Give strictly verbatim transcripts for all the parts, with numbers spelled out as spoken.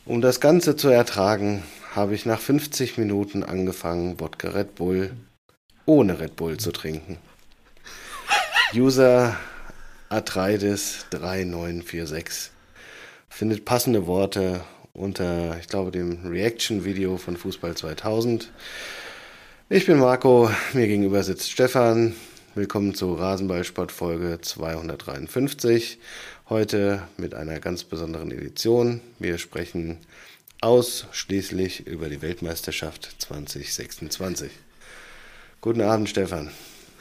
Um das Ganze zu ertragen, habe ich nach fünfzig Minuten angefangen, Wodka Red Bull ohne Red Bull zu trinken. User Atreides drei neun vier sechs findet passende Worte unter, ich glaube, dem Reaction-Video von Fußball zweitausend. Ich bin Marco, mir gegenüber sitzt Stefan. Willkommen zu Rasenballsport Folge zweihundertdreiundfünfzig. Heute mit einer ganz besonderen Edition. Wir sprechen ausschließlich über die Weltmeisterschaft zwanzig sechsundzwanzig. Guten Abend, Stefan.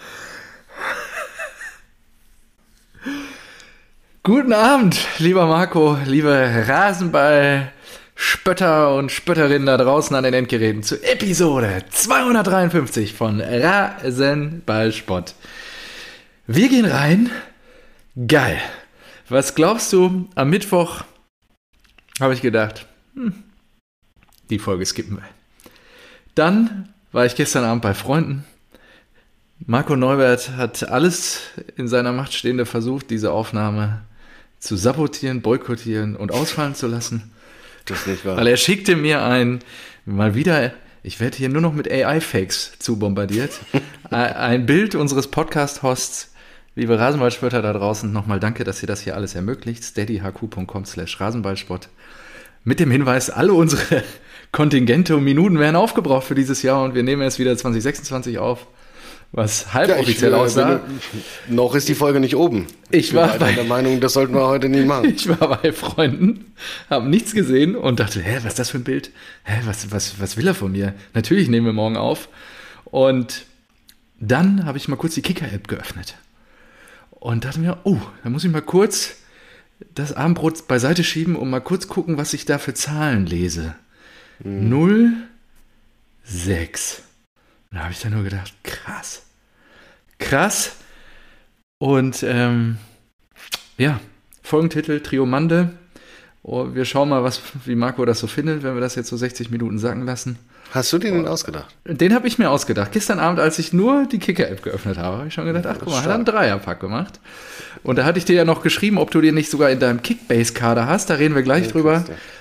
Guten Abend, lieber Marco, liebe Rasenball-Spötter und Spötterinnen da draußen an den Endgeräten zu Episode zweihundertdreiundfünfzig von Rasenballsport. Wir gehen rein. Geil. Was glaubst du, am Mittwoch habe ich gedacht, hm, die Folge skippen wir. Dann war ich gestern Abend bei Freunden. Marco Neubert hat alles in seiner Macht Stehende versucht, diese Aufnahme zu sabotieren, boykottieren und ausfallen zu lassen. Das ist nicht wahr. Weil er schickte mir ein, mal wieder, ich werde hier nur noch mit A I-Fakes zu bombardiert, ein Bild unseres Podcast-Hosts. Liebe Rasenballspötter da draußen, nochmal danke, dass ihr das hier alles ermöglicht. steadyhq.com slash Rasenballsport. Mit dem Hinweis, alle unsere Kontingente und Minuten werden aufgebraucht für dieses Jahr und wir nehmen erst wieder zwanzig sechsundzwanzig auf. Was halboffiziell ja, aussah. Bin, noch ist die Folge nicht oben. Ich, ich war bei, der Meinung, das sollten wir heute nicht machen. Ich war bei Freunden, habe nichts gesehen und dachte, hä, was ist das für ein Bild? Hä, was, was, was will er von mir? Natürlich nehmen wir morgen auf. Und dann habe ich mal kurz die Kicker-App geöffnet. Und dachte mir, oh, da muss ich mal kurz das Abendbrot beiseite schieben und mal kurz gucken, was ich da für Zahlen lese. Hm. null, sechs. Da habe ich dann nur gedacht, krass. Krass. Und ähm, ja, Folgentitel Triomande. Oh, wir schauen mal, was, wie Marco das so findet, wenn wir das jetzt so sechzig Minuten sacken lassen. Hast du dir den ausgedacht? Den habe ich mir ausgedacht. Gestern Abend, als ich nur die Kicker-App geöffnet habe, habe ich schon gedacht, ach guck mal, hat er einen Dreierpack gemacht. Und da hatte ich dir ja noch geschrieben, ob du den nicht sogar in deinem Kickbase-Kader hast. Da reden wir gleich ja, drüber.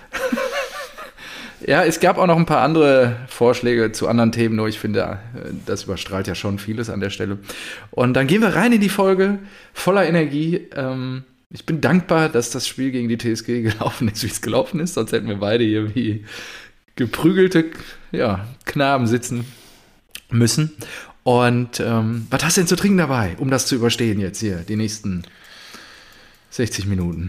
Ja, es gab auch noch ein paar andere Vorschläge zu anderen Themen, nur ich finde, das überstrahlt ja schon vieles an der Stelle. Und dann gehen wir rein in die Folge, voller Energie. Ich bin dankbar, dass das Spiel gegen die T S G gelaufen ist, wie es gelaufen ist, sonst hätten wir beide hier wie geprügelte ja, Knaben sitzen müssen. Und ähm, was hast du denn zu trinken dabei, um das zu überstehen jetzt hier, die nächsten sechzig Minuten?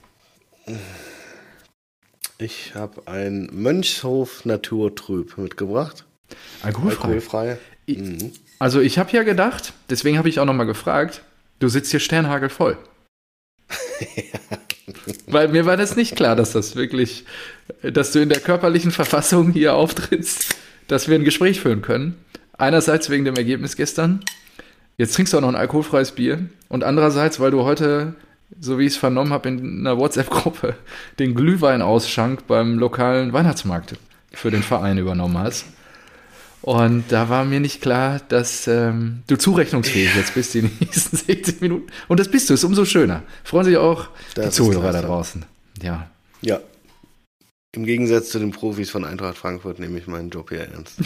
Ich habe ein Mönchshof Naturtrüb mitgebracht. Alkoholfrei. Alkoholfrei. Mhm. Also ich habe ja gedacht, deswegen habe ich auch nochmal gefragt, du sitzt hier sternhagelvoll. Ja. Weil mir war das nicht klar, dass das wirklich, dass du in der körperlichen Verfassung hier auftrittst, dass wir ein Gespräch führen können. Einerseits wegen dem Ergebnis gestern, jetzt trinkst du auch noch ein alkoholfreies Bier und andererseits, weil du heute, so wie ich es vernommen habe, in einer WhatsApp-Gruppe den Glühweinausschank beim lokalen Weihnachtsmarkt für den Verein übernommen hast. Und da war mir nicht klar, dass ähm, du zurechnungsfähig jetzt bist die nächsten sechzig Minuten. Und das bist du, ist umso schöner. Freuen sich auch das die Zuhörer da draußen. Ja. Ja. Im Gegensatz zu den Profis von Eintracht Frankfurt nehme ich meinen Job hier ernst.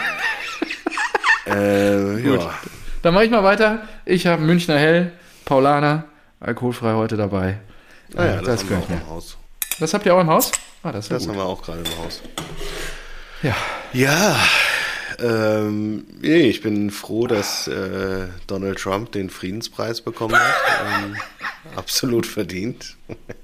äh, Gut. Ja. Dann mache ich mal weiter. Ich habe Münchner Hell, Paulaner, alkoholfrei heute dabei. Ah ja, das, das haben wir auch im Haus. Das habt ihr auch im Haus? Ah, das das gut. haben wir auch gerade im Haus. Ja. Ja. Ähm, ich bin froh, dass äh, Donald Trump den Friedenspreis bekommen hat. ähm, absolut verdient.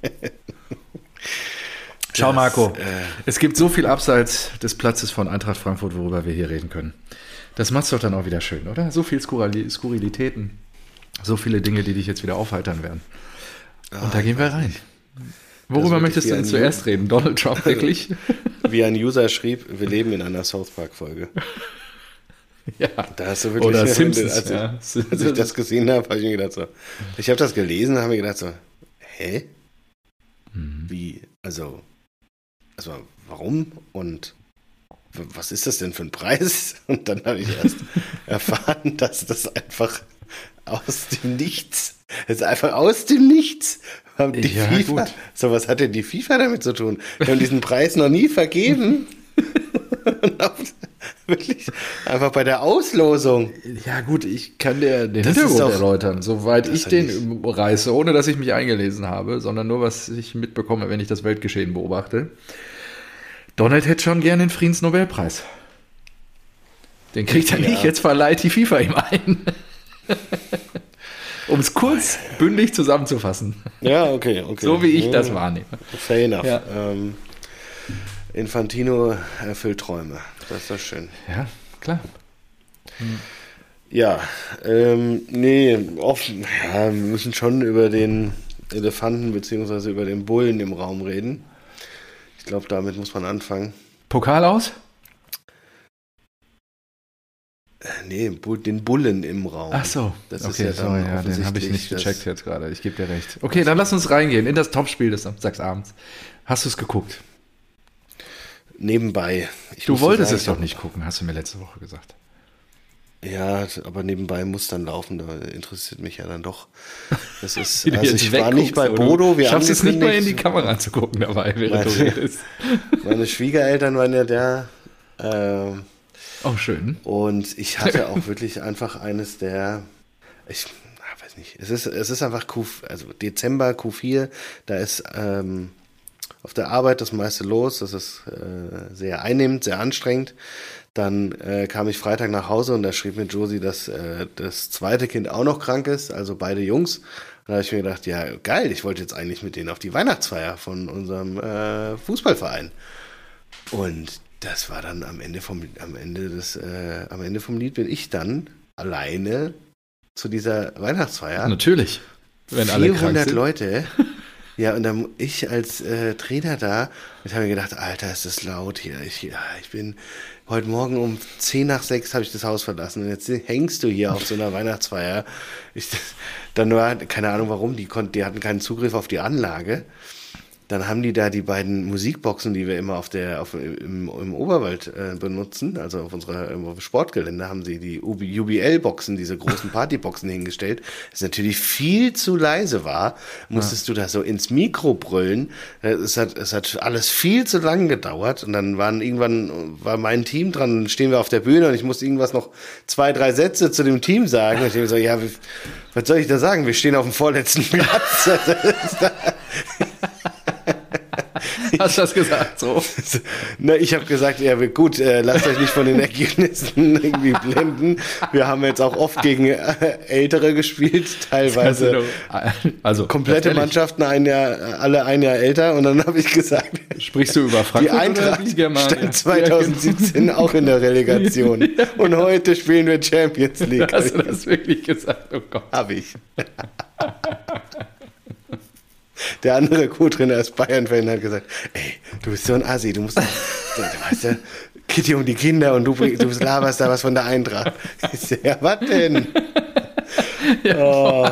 Schau, Marco, das, äh, es gibt so viel abseits des Platzes von Eintracht Frankfurt, worüber wir hier reden können. Das macht's doch dann auch wieder schön, oder? So viel Skurrilitäten, so viele Dinge, die dich jetzt wieder aufheitern werden. Und ah, da gehen wir rein. Worüber möchtest du denn zuerst reden? Donald Trump wirklich? Wie ein User schrieb, wir leben in einer South Park-Folge. Ja. Da hast du wirklich, oder Simpsons. Als, ja. ich, als ich das gesehen habe, habe ich mir gedacht so, ich habe das gelesen und habe mir gedacht so, hä? Mhm. Wie, also, also warum und was ist das denn für ein Preis? Und dann habe ich erst erfahren, dass das einfach aus dem Nichts Das ist einfach aus dem Nichts. Die Ja, FIFA, gut. so was hat denn die FIFA damit zu tun? Wir haben diesen Preis noch nie vergeben. Wirklich einfach bei der Auslosung. Ja gut, ich kann dir den Das Hintergrund ist doch- erläutern, soweit das ich hat den reiße, ohne dass ich mich eingelesen habe, sondern nur, was ich mitbekomme, wenn ich das Weltgeschehen beobachte. Donald hätte schon gerne den Friedensnobelpreis. Den kriegt er Ja. nicht, jetzt verleiht die FIFA ihm ein. Um es kurz bündig zusammenzufassen. Ja, okay, okay. So wie ich ja, das wahrnehme. Fair enough. Ja. Ähm, Infantino erfüllt Träume. Das ist doch schön. Ja, klar. Ja, ähm, nee, offen, ja, wir müssen schon über den Elefanten beziehungsweise über den Bullen im Raum reden. Ich glaube, damit muss man anfangen. Pokal aus? Äh, Nee, Bu- den Bullen im Raum. Ach so, Das ist okay, ja dann sorry, ja, den habe ich offensichtlich nicht das- gecheckt jetzt gerade. Ich gebe dir recht. Okay, dann lass uns reingehen in das Topspiel des Samstagsabends. Hast du es geguckt? Nebenbei. Ich Du musste wolltest sagen, es doch nicht gucken, hast du mir letzte Woche gesagt. Ja, aber nebenbei muss dann laufen, da interessiert mich ja dann doch. Das ist, Wie du also jetzt ich war wegguckst, nicht bei aber du Bodo, wir schaffst es nicht mal in die angekündigt- Kamera zu gucken dabei, während du Meine- redest. Meine Schwiegereltern waren ja da. Ähm, Oh, schön. Und ich hatte auch wirklich einfach eines der, ich ah, weiß nicht, es ist, es ist einfach Q, also Dezember, Q vier, da ist ähm, auf der Arbeit das meiste los, das ist äh, sehr einnehmend, sehr anstrengend. Dann äh, kam ich Freitag nach Hause und da schrieb mir Josie, dass äh, das zweite Kind auch noch krank ist, also beide Jungs. Und da habe ich mir gedacht, ja geil, ich wollte jetzt eigentlich mit denen auf die Weihnachtsfeier von unserem äh, Fußballverein. Und das war dann am Ende vom am Ende des äh, am Ende vom Lied bin ich dann alleine zu dieser Weihnachtsfeier. Natürlich. Wenn alle krank vierhundert sind. Leute. Ja, und dann ich als äh, Trainer da, ich habe mir gedacht, Alter, ist das laut hier. Ich, ja, ich bin heute Morgen um zehn nach sechs habe ich das Haus verlassen und jetzt hängst du hier auf so einer Weihnachtsfeier. Ich, dann war, keine Ahnung warum, die konnten, die hatten keinen Zugriff auf die Anlage. Dann haben die da die beiden Musikboxen, die wir immer auf der, auf, im, im Oberwald äh, benutzen, also auf unserer im Sportgelände, haben sie die U B L-Boxen, diese großen Partyboxen hingestellt. Das natürlich viel zu leise war, musstest ja. du da so ins Mikro brüllen. Es hat, es hat alles viel zu lang gedauert und dann waren irgendwann, war mein Team dran, dann stehen wir auf der Bühne und ich musste irgendwas noch zwei, drei Sätze zu dem Team sagen. Und ich habe gesagt, ja, wie, was soll ich da sagen? Wir stehen auf dem vorletzten Platz. Hast du das gesagt? So. Na, ich habe gesagt, ja gut, äh, lasst euch nicht von den Ergebnissen irgendwie blenden. Wir haben jetzt auch oft gegen äh, Ältere gespielt, teilweise also komplette Mannschaften ein Jahr, alle ein Jahr älter. Und dann habe ich gesagt, sprichst du über Frankfurt die Eintracht oder die Germania? stand zwanzig siebzehn auch in der Relegation. Und heute spielen wir Champions League. Hast du das wirklich gesagt? Oh Gott. Habe ich. Der andere Co-Trainer ist Bayern-Fan und hat gesagt, ey, du bist so ein Assi, du musst, du, du weißt ja, Kitty um die Kinder und du, bring, du laberst da was von der Eintracht. Ich so, ja, was denn? Ja, Oh.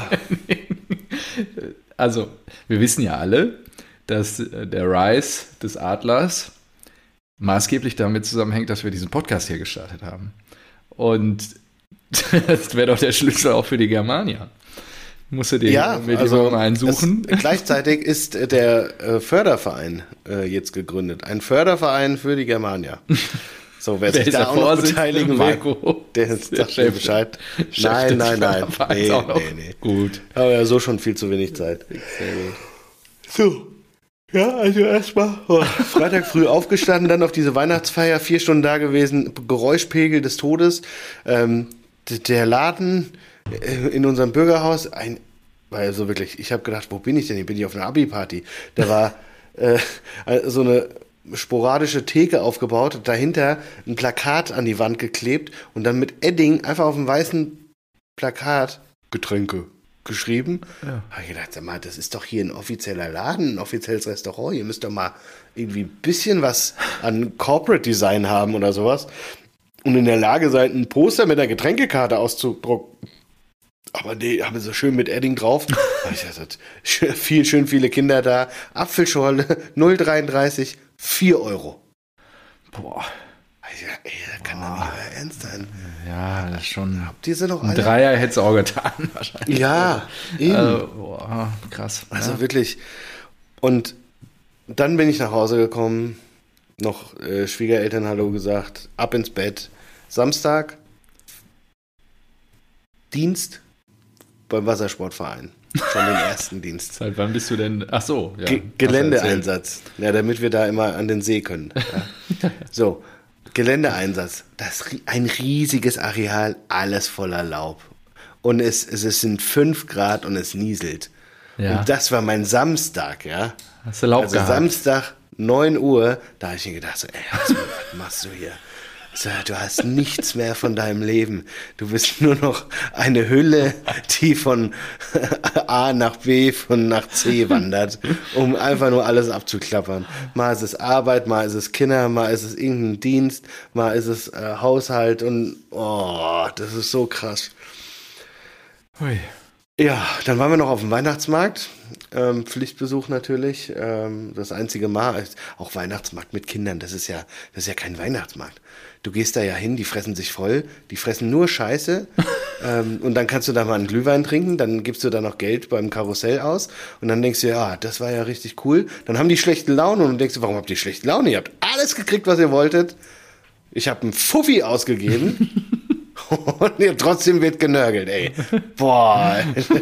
Also, wir wissen ja alle, dass der Rise des Adlers maßgeblich damit zusammenhängt, dass wir diesen Podcast hier gestartet haben. Und das wäre doch der Schlüssel auch für die Germania. Musst du dir Ja, mit also einen suchen? es, gleichzeitig ist äh, der äh, Förderverein äh, jetzt gegründet. Ein Förderverein für die Germania. So, wer Wer sich ist da der auch noch Vorsitzende? beteiligen will, Marco. der Der sagt mir Chef- Bescheid. Chef Nein, des nein, nein. Fördervereins Nee, auch noch. nee, nee. Gut. Aber ja, so schon viel zu wenig Zeit. Sehr gut. So. Ja, also erstmal oh, Freitag früh aufgestanden, dann auf diese Weihnachtsfeier, vier Stunden da gewesen, Geräuschpegel des Todes. Ähm, d- der Laden äh, in unserem Bürgerhaus, ein, also wirklich, ich habe gedacht, wo bin ich denn? Hier bin ich auf einer Abi-Party. Da war äh, so eine sporadische Theke aufgebaut, dahinter ein Plakat an die Wand geklebt und dann mit Edding einfach auf dem weißen Plakat Getränke geschrieben. Ja. Habe ich gedacht, sag mal, das ist doch hier ein offizieller Laden, ein offizielles Restaurant. Ihr müsst doch mal irgendwie ein bisschen was an Corporate Design haben oder sowas. Und in der Lage sein, ein Poster mit einer Getränkekarte auszudrucken. Aber nee, haben wir so schön mit Edding drauf. Hab ich gesagt, schön, viel, schön viele Kinder da. Apfelschorle, null Komma dreiunddreißig, vier Euro. Boah. Hab ich ja, ey, das kann doch nicht euer Ernst sein. Ja, das ist schon. Habt ihr sie noch Ein alle? Dreier hätte es auch getan, wahrscheinlich. Ja, eben. Also, boah, krass. Also ja. wirklich. Und dann bin ich nach Hause gekommen, noch äh, Schwiegereltern Hallo gesagt, ab ins Bett. Samstag, Dienst beim Wassersportverein. Schon den ersten Dienst. Seit wann bist du denn? Ach so, ja. Ge- Geländeeinsatz. Ja, damit wir da immer an den See können. Ja. So, Geländeeinsatz. Das ist ein riesiges Areal, alles voller Laub. Und es, es, es sind fünf Grad und es nieselt. Ja. Und das war mein Samstag, ja. Hast du Laub Also gehabt? Samstag, neun Uhr, da habe ich mir gedacht, so, ey, was, was machst du hier? So, du hast nichts mehr von deinem Leben. Du bist nur noch eine Hülle, die von A nach B, von nach C wandert, um einfach nur alles abzuklappern. Mal ist es Arbeit, mal ist es Kinder, mal ist es irgendein Dienst, mal ist es äh, Haushalt und oh, das ist so krass. Ui. Ja, dann waren wir noch auf dem Weihnachtsmarkt, ähm, Pflichtbesuch natürlich, ähm, das einzige Mal, auch Weihnachtsmarkt mit Kindern, das ist ja, das ist ja kein Weihnachtsmarkt. Du gehst da ja hin, die fressen sich voll, die fressen nur Scheiße ähm, und dann kannst du da mal einen Glühwein trinken, dann gibst du da noch Geld beim Karussell aus und dann denkst du, ja, das war ja richtig cool. Dann haben die schlechte Laune und du denkst, warum habt ihr schlechte Laune? Ihr habt alles gekriegt, was ihr wolltet. Ich habe einen Fuffi ausgegeben. Und ja, trotzdem wird genörgelt, ey. Boah.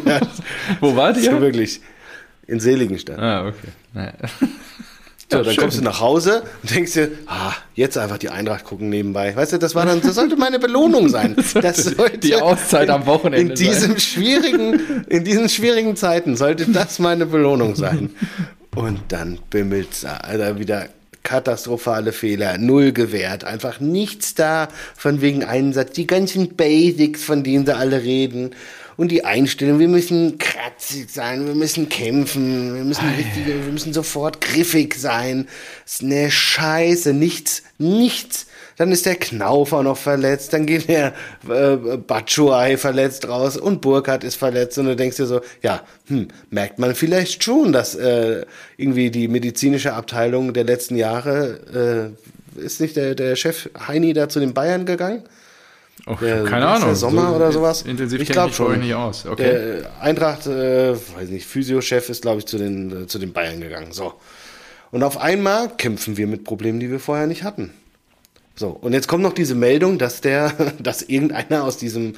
Wo wart ihr? So wirklich. In Seligenstadt. Ah, okay. Naja. So, Ja, dann schön. kommst du nach Hause und denkst dir, ah, jetzt einfach die Eintracht gucken nebenbei. Weißt du, das war dann, das sollte meine Belohnung sein. Das sollte die Auszeit am Wochenende in diesem schwierigen, in diesen schwierigen Zeiten sollte das meine Belohnung sein. Und dann bimmelt's da, Alter, wieder katastrophale Fehler, null gewährt, einfach nichts da von wegen Einsatz, die ganzen Basics, von denen sie alle reden und die Einstellung, wir müssen kratzig sein, wir müssen kämpfen, wir müssen richtig, wir müssen sofort griffig sein, das ist eine Scheiße, nichts, nichts. Dann ist der Knauf auch noch verletzt, dann geht der äh, Batshuayi verletzt raus und Burkhardt ist verletzt und du denkst dir so, ja, hm, merkt man vielleicht schon, dass äh, irgendwie die medizinische Abteilung der letzten Jahre, äh, ist nicht der, der Chef Heini da zu den Bayern gegangen? Oh, Der, keine der Ahnung. Sommer so oder sowas? Intensiv Ich kenne glaube ich mich schon. nicht aus. Okay. Der Eintracht, äh, weiß nicht, Physiochef ist, glaube ich, zu den, äh, zu den Bayern gegangen. So. Und auf einmal kämpfen wir mit Problemen, die wir vorher nicht hatten. So, und jetzt kommt noch diese Meldung, dass der, dass irgendeiner aus diesem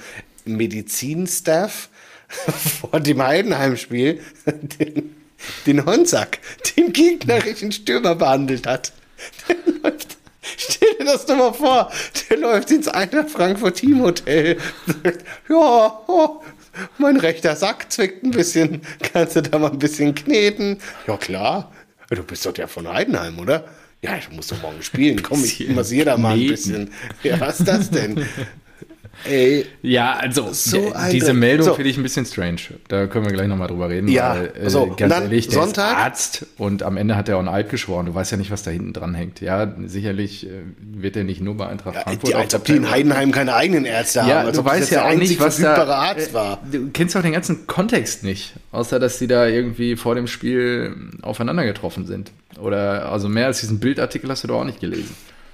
Medizinstaff vor dem Heidenheim-Spiel den, den Honsack, den gegnerischen Stürmer behandelt hat. Der läuft, stell dir das doch mal vor, der läuft ins Eintracht Frankfurt Teamhotel, sagt, ja, oh, mein rechter Sack zwickt ein bisschen, kannst du da mal ein bisschen kneten? Ja klar, du bist doch der von Heidenheim, oder? Ja, ich muss doch morgen spielen. Komm, ich massiere da mal ein bisschen. Ja, was ist das denn? Ey, Ja, also So d- ein diese Dreck. Meldung So. finde ich ein bisschen strange. Da können wir gleich nochmal drüber reden. Ja, weil, äh, so, ganz und dann ehrlich, der Sonntag? ist Arzt und am Ende hat er auch einen Eid geschworen. Du weißt ja nicht, was da hinten dran hängt. Ja, sicherlich äh, wird er nicht nur bei Eintracht Frankfurt die, als ob die in Heidenheim keine eigenen Ärzte Ja, haben. Als du ob das weißt jetzt ja der auch nicht, einzig was da. verfügbare Arzt war. äh, Du kennst auch den ganzen Kontext nicht, außer dass die da irgendwie vor dem Spiel aufeinander getroffen sind. Oder also mehr als diesen Bildartikel hast du doch auch nicht gelesen.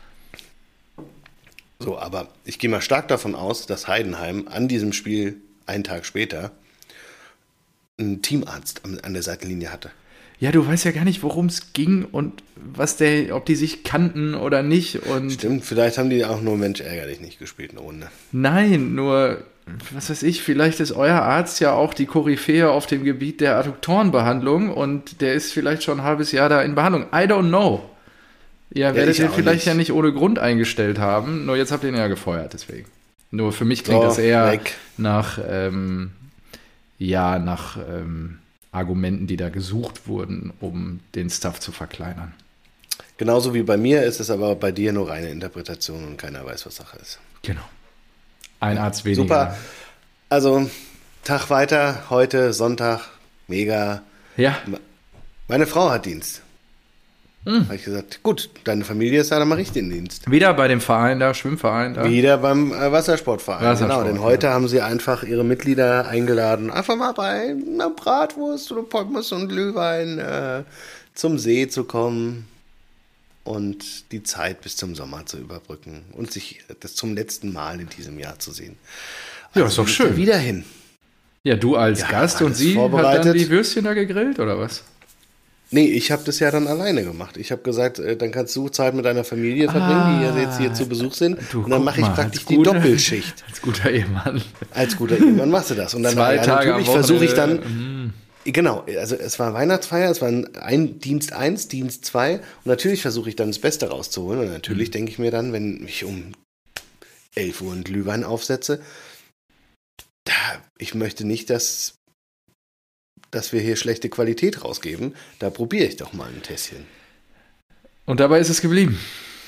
So, aber ich gehe mal stark davon aus, dass Heidenheim an diesem Spiel einen Tag später einen Teamarzt an an der Seitenlinie hatte. Ja, du weißt ja gar nicht, worum es ging und was der, ob die sich kannten oder nicht. Und Stimmt, vielleicht haben die auch nur Mensch ärgerlich nicht gespielt, eine Runde. nein, nur, was weiß ich, vielleicht ist euer Arzt ja auch die Koryphäe auf dem Gebiet der Adduktorenbehandlung und der ist vielleicht schon ein halbes Jahr da in Behandlung. I don't know. Ihr werdet ich ihn auch vielleicht nicht. ja nicht ohne Grund eingestellt haben, nur jetzt habt ihr ihn ja gefeuert, deswegen. Nur für mich klingt So, das eher weg. nach, ähm, ja, nach ähm, Argumenten, die da gesucht wurden, um den Stuff zu verkleinern. Genauso wie bei mir ist es aber bei dir nur reine Interpretation und keiner weiß, was Sache ist. Genau. Ein Arzt weniger. Super. Also, Tag weiter, heute Sonntag, mega. Ja, Meine Frau hat Dienst. Hm. Habe ich gesagt, gut, deine Familie ist da dann mal richtig in Dienst. wieder bei dem Verein da, Schwimmverein da. Wieder beim äh, Wassersportverein. Wassersport, genau, denn ja. heute haben sie einfach ihre Mitglieder eingeladen, einfach mal bei einer Bratwurst oder Pommes und Glühwein äh, zum See zu kommen. und die Zeit bis zum Sommer zu überbrücken und sich das zum letzten Mal in diesem Jahr zu sehen. Also ja, ist doch schön. Wieder hin. Ja, du als ja, Gast und sie hat dann die Würstchen da gegrillt, oder was? Nee, ich habe das ja dann alleine gemacht. Ich habe gesagt, äh, dann kannst du Zeit mit deiner Familie verbringen, ah, die jetzt hier zu Besuch sind. Du, und dann mache ich mal, praktisch guter, die Doppelschicht. Als guter Ehemann. Als guter Ehemann machst du das. Und dann Zwei ja, Tage natürlich versuche ich dann... Mm. Genau, also es war Weihnachtsfeier, es war ein Dienst eins, Dienst zwei und natürlich versuche ich dann das Beste rauszuholen. Und natürlich mm. denke ich mir dann, wenn ich um elf Uhr einen Glühwein aufsetze, da, ich möchte nicht, dass... dass wir hier schlechte Qualität rausgeben, da probiere ich doch mal ein Tässchen. Und dabei ist es geblieben?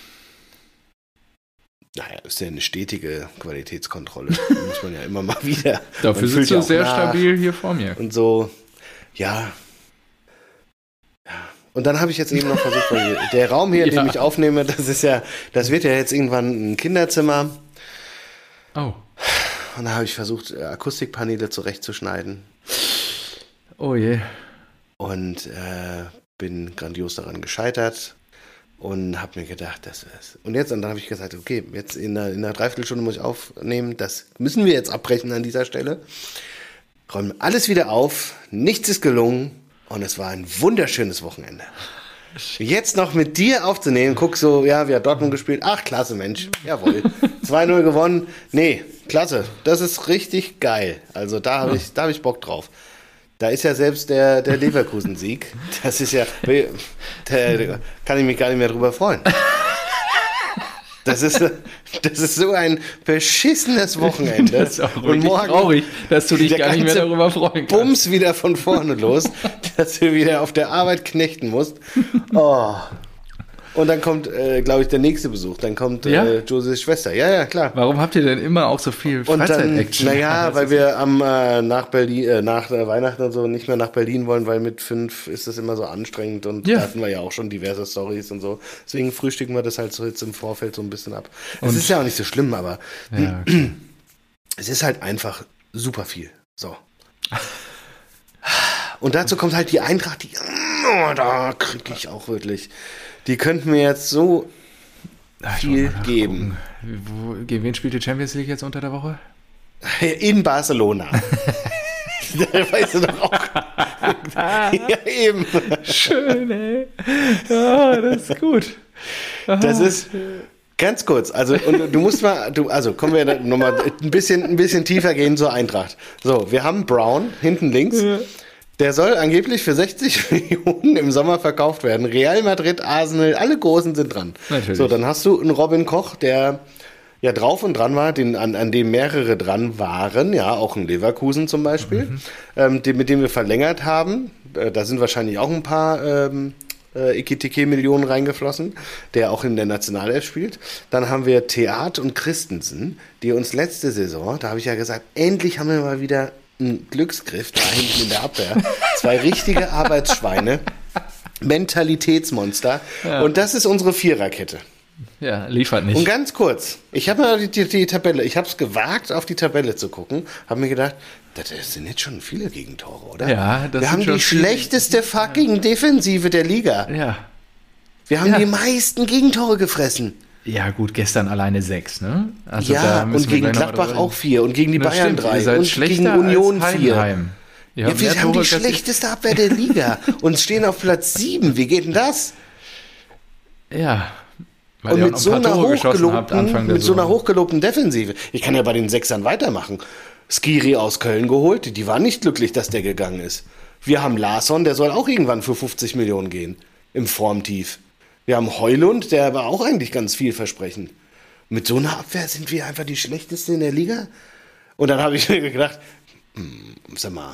Naja, ist ja eine stetige Qualitätskontrolle. Muss man ja immer mal wieder. Dafür sitzt du sehr stabil hier vor mir. Und so, ja. ja. Und dann habe ich jetzt eben noch versucht, weil der Raum hier, in ja. dem ich aufnehme, das ist ja, das wird ja jetzt irgendwann ein Kinderzimmer. Oh. Und da habe ich versucht, Akustikpaneele zurechtzuschneiden. Oh je. Und äh, bin grandios daran gescheitert und habe mir gedacht, das ist. Und jetzt, und dann habe ich gesagt, okay, jetzt in einer, in einer Dreiviertelstunde muss ich aufnehmen, das müssen wir jetzt abbrechen an dieser Stelle. Räumen alles wieder auf, nichts ist gelungen und es war ein wunderschönes Wochenende. Jetzt noch mit dir aufzunehmen, guck so, ja, wie hat Dortmund gespielt? Ach, klasse, Mensch, jawohl. zwei null gewonnen. Nee, klasse, das ist richtig geil. Also da habe ich, da habe ich Bock drauf. Da ist ja selbst der, der Leverkusen-Sieg. Das ist ja, da kann ich mich gar nicht mehr drüber freuen. Das ist, das ist so ein beschissenes Wochenende. Das ist auch und morgen traurig, dass du dich gar nicht mehr darüber freuen kannst. Bums wieder von vorne los, dass du wieder auf der Arbeit knechten musst. Oh. Und dann kommt, äh, glaube ich, der nächste Besuch. Dann kommt äh, ja? Joses Schwester. Ja, ja, klar. Warum habt ihr denn immer auch so viel Freizeit-Action? Naja, weil wir am äh, nach Berlin, äh, nach äh, Weihnachten und so nicht mehr nach Berlin wollen, weil mit fünf ist das immer so anstrengend und ja. da hatten wir ja auch schon diverse Storys und so. Deswegen frühstücken wir das halt so jetzt im Vorfeld so ein bisschen ab. Es ist ja auch nicht so schlimm, aber ja, okay. Es ist halt einfach super viel. So. Und dazu kommt halt die Eintracht, die, oh, da kriege ich auch wirklich... Die könnten mir jetzt so viel geben. Wo, gegen wen spielt die Champions League jetzt unter der Woche? In Barcelona. Da weißt du doch auch. Ja, eben. Schön, ey. Ja, das ist gut. Das ist ganz kurz. Also, und du musst mal, du, also kommen wir nochmal ein bisschen, ein bisschen tiefer gehen zur Eintracht. So, wir haben Brown hinten links. Ja. Der soll angeblich für sechzig Millionen im Sommer verkauft werden. Real Madrid, Arsenal, alle Großen sind dran. Natürlich. So, dann hast du einen Robin Koch, der ja drauf und dran war, den, an, an dem mehrere dran waren, ja, auch ein Leverkusen zum Beispiel, mhm. ähm, den, mit dem wir verlängert haben. Äh, da sind wahrscheinlich auch ein paar ähm, äh, Ikitike-Millionen reingeflossen, der auch in der Nationalelf spielt. Dann haben wir Theat und Christensen, die uns letzte Saison, da habe ich ja gesagt, endlich haben wir mal wieder ein Glücksgriff da hinten in der Abwehr. Zwei richtige Arbeitsschweine. Mentalitätsmonster. Ja. Und das ist unsere Viererkette. Ja, liefert nicht. Und ganz kurz, ich habe mal die, die, die Tabelle, ich habe es gewagt, auf die Tabelle zu gucken, habe mir gedacht, das sind jetzt schon viele Gegentore, oder? Ja, das Wir haben die schlechteste fucking Defensive der Liga. Ja. Wir haben ja. die meisten Gegentore gefressen. Ja, gut, gestern alleine sechs, ne? Also ja, und gegen Gladbach auch vier und gegen die das Bayern stimmt, drei ihr seid und gegen Union vier. Ja, wir haben die schlechteste Abwehr der Liga und stehen auf Platz sieben. Wie geht denn das? Ja. Weil und mit so einer hochgelobten, mit so einer Saison. hochgelobten Defensive. Ich kann ja bei den Sechsern weitermachen. Skiri aus Köln geholt, die waren nicht glücklich, dass der gegangen ist. Wir haben Larsson, der soll auch irgendwann für fünfzig Millionen gehen. Im Formtief. Wir haben Heulund, der war auch eigentlich ganz vielversprechend. Mit so einer Abwehr sind wir einfach die schlechteste in der Liga. Und dann habe ich mir gedacht, hm, sag mal,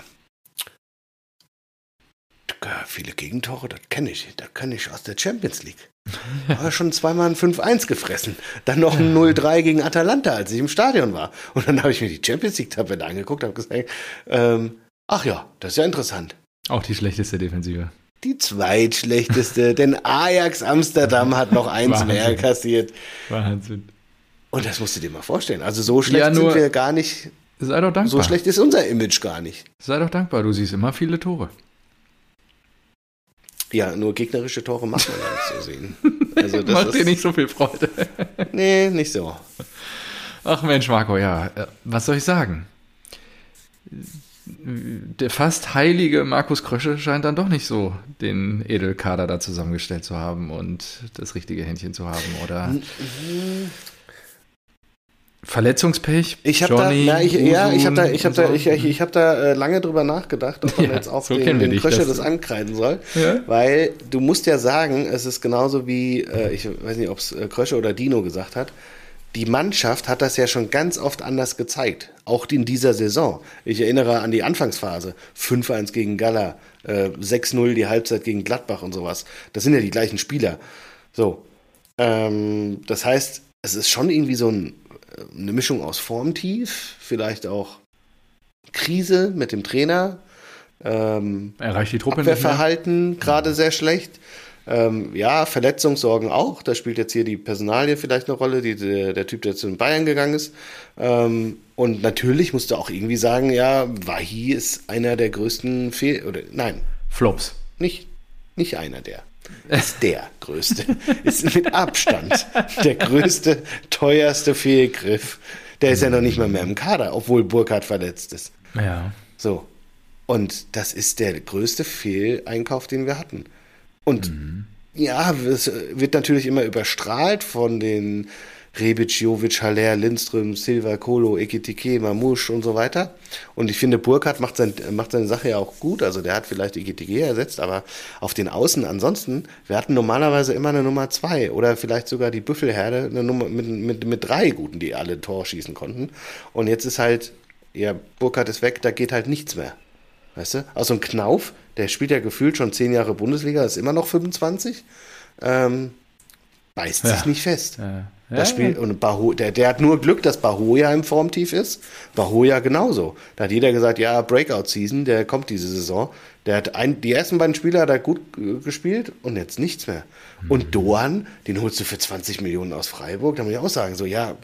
viele Gegentore, das kenne ich. Das kenne ich aus der Champions League. Aber schon zweimal ein fünf eins gefressen. Dann noch ein null drei gegen Atalanta, als ich im Stadion war. Und dann habe ich mir die Champions League-Tabelle angeguckt und habe gesagt, ähm, ach ja, das ist ja interessant. Auch die schlechteste Defensive. Die zweitschlechteste, denn Ajax Amsterdam hat noch eins Wahnsinn. mehr kassiert. Wahnsinn. Und das musst du dir mal vorstellen. Also so schlecht ja, sind wir gar nicht. Sei doch dankbar. So schlecht ist unser Image gar nicht. Sei doch dankbar, du siehst immer viele Tore. Ja, nur gegnerische Tore macht man ja nicht so sehen. Also das Macht ist, dir nicht so viel Freude. Nee, nicht so. Ach Mensch, Marco, ja, was soll ich sagen? Der fast heilige Markus Krösche scheint dann doch nicht so den Edelkader da zusammengestellt zu haben und das richtige Händchen zu haben, oder? Mhm. Verletzungspech? Ich habe da, na, ich, ja, ich habe da, ich habe da, ich, ich, ich habe da äh, lange drüber nachgedacht, ob man ja, jetzt auch so den, den Krösche das, das ankreiden soll, ja? Weil du musst ja sagen, es ist genauso wie, äh, ich weiß nicht, ob es äh, Krösche oder Dino gesagt hat, die Mannschaft hat das ja schon ganz oft anders gezeigt, auch in dieser Saison. Ich erinnere an die Anfangsphase, fünf eins gegen Galla, äh, sechs null die Halbzeit gegen Gladbach und sowas. Das sind ja die gleichen Spieler. So, ähm, das heißt, es ist schon irgendwie so ein eine Mischung aus Formtief, vielleicht auch Krise mit dem Trainer, ähm, erreicht die Truppe Abwehrverhalten gerade sehr schlecht. Ähm, ja, Verletzungssorgen auch. Da spielt jetzt hier die Personalie vielleicht eine Rolle, die, der, der Typ, der zu den Bayern gegangen ist. Ähm, und natürlich musst du auch irgendwie sagen, ja, Wahi ist einer der größten Fehl... oder nein. Flops. Nicht, nicht einer der. Ist der größte. Ist mit Abstand der größte, teuerste Fehlgriff. Der ist ja noch nicht mal mehr im Kader, obwohl Burkhardt verletzt ist. Ja. So. Und das ist der größte Fehleinkauf, den wir hatten. Und mhm. ja, es wird natürlich immer überstrahlt von den Rebic, Jovic, Haller, Lindström, Silva, Kolo, Ekitike, Mamouche und so weiter. Und ich finde, Burkhardt macht, sein, macht seine Sache ja auch gut. Also der hat vielleicht Ekitike ersetzt, aber auf den Außen ansonsten, wir hatten normalerweise immer eine Nummer zwei oder vielleicht sogar die Büffelherde eine Nummer mit, mit, mit drei Guten, die alle Tor schießen konnten. Und jetzt ist halt, ja, Burkhardt ist weg, da geht halt nichts mehr. Weißt du? Also ein Knauf, der spielt ja gefühlt schon zehn Jahre Bundesliga, ist immer noch fünfundzwanzig. Ähm, beißt ja. sich nicht fest. Ja. Das Spiel, ja. Und Baho, der, der hat nur Glück, dass Bahoja im Formtief ist. Bahoja genauso. Da hat jeder gesagt, ja, Breakout-Season, der kommt diese Saison. Der hat ein, die ersten beiden Spiele hat er gut äh, gespielt und jetzt nichts mehr. Mhm. Und Doan, den holst du für zwanzig Millionen aus Freiburg, da muss ich auch sagen, so, ja,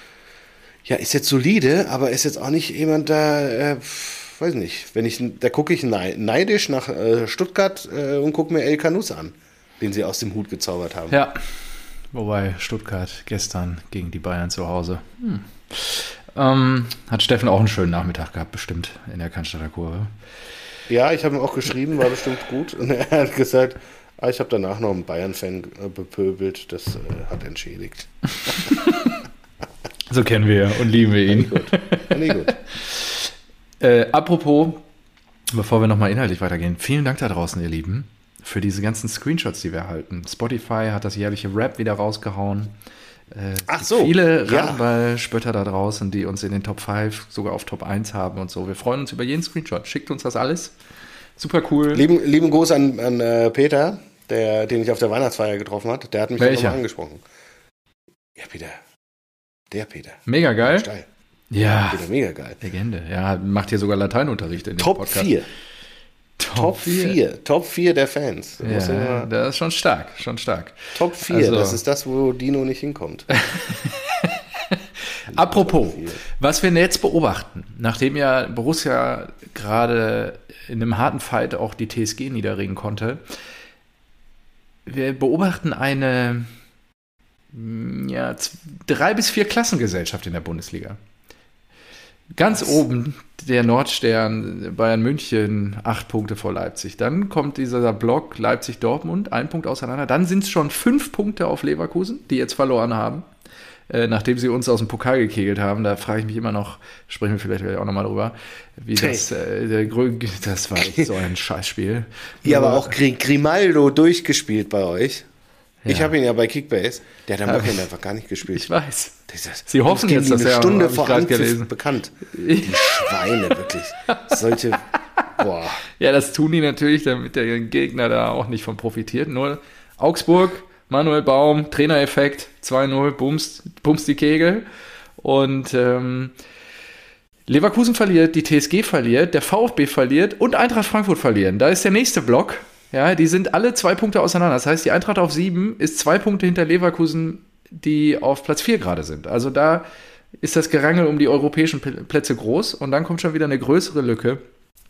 ja, ist jetzt solide, aber ist jetzt auch nicht jemand da, äh, weiß nicht, wenn ich, da gucke ich neidisch nach äh, Stuttgart äh, und gucke mir El Canus an, den sie aus dem Hut gezaubert haben. Ja. Wobei Stuttgart gestern gegen die Bayern zu Hause. Hm. Ähm, hat Steffen auch einen schönen Nachmittag gehabt, bestimmt, in der Cannstatter Kurve. Ja, ich habe ihm auch geschrieben, war bestimmt gut. Und er hat gesagt, ah, ich habe danach noch einen Bayern-Fan äh, bepöbelt, das äh, hat entschädigt. So kennen wir und lieben wir ihn. Gut. gut. äh, apropos, bevor wir nochmal inhaltlich weitergehen, vielen Dank da draußen, ihr Lieben, für diese ganzen Screenshots, die wir erhalten. Spotify hat das jährliche Rap wieder rausgehauen. Äh, Ach so. Viele ja. Radball-Spötter da draußen, die uns in den Top fünf, sogar auf Top eins haben und so. Wir freuen uns über jeden Screenshot. Schickt uns das alles. Super cool. Lieben, lieben Gruß an, an äh, Peter, der, den ich auf der Weihnachtsfeier getroffen habe. Der hat mich nochmal angesprochen. Ja, Peter. Der Peter. Mega geil. Steil. Ja. Peter, mega geil. Legende. Ja, macht hier sogar Lateinunterricht in dem Top Podcast. vier. Top vier. Top vier der Fans. Das ja, das ist schon stark, schon stark. Top vier, also, das ist das, wo Dino nicht hinkommt. Apropos, was wir jetzt beobachten, nachdem ja Borussia gerade in einem harten Fight auch die T S G niederringen konnte, wir beobachten eine ja, drei bis vier Klassengesellschaft in der Bundesliga. Ganz Was? oben der Nordstern, Bayern München, acht Punkte vor Leipzig. Dann kommt dieser Block Leipzig-Dortmund, ein Punkt auseinander. Dann sind es schon fünf Punkte auf Leverkusen, die jetzt verloren haben, äh, nachdem sie uns aus dem Pokal gekegelt haben. Da frage ich mich immer noch, sprechen wir vielleicht auch nochmal drüber, wie das, äh, der Grün, das war so ein Scheißspiel. Ja, aber auch Grimaldo durchgespielt bei euch. Ja. Ich habe ihn ja bei Kickbase, der hat am Wochenende einfach gar nicht gespielt. Ich weiß. Das, Sie hoffen jetzt, dass er eine Stunde vor Anpfiff bekannt. Die Schweine, wirklich. Solche, boah. Ja, das tun die natürlich, damit der Gegner da auch nicht von profitiert. Nur Augsburg, Manuel Baum, Trainereffekt, zwei null, bumst, bumst die Kegel. Und ähm, Leverkusen verliert, die T S G verliert, der VfB verliert und Eintracht Frankfurt verlieren. Da ist der nächste Block. Ja, die sind alle zwei Punkte auseinander. Das heißt, die Eintracht auf sieben ist zwei Punkte hinter Leverkusen, die auf Platz vier gerade sind. Also da ist das Gerangel um die europäischen Plätze groß und dann kommt schon wieder eine größere Lücke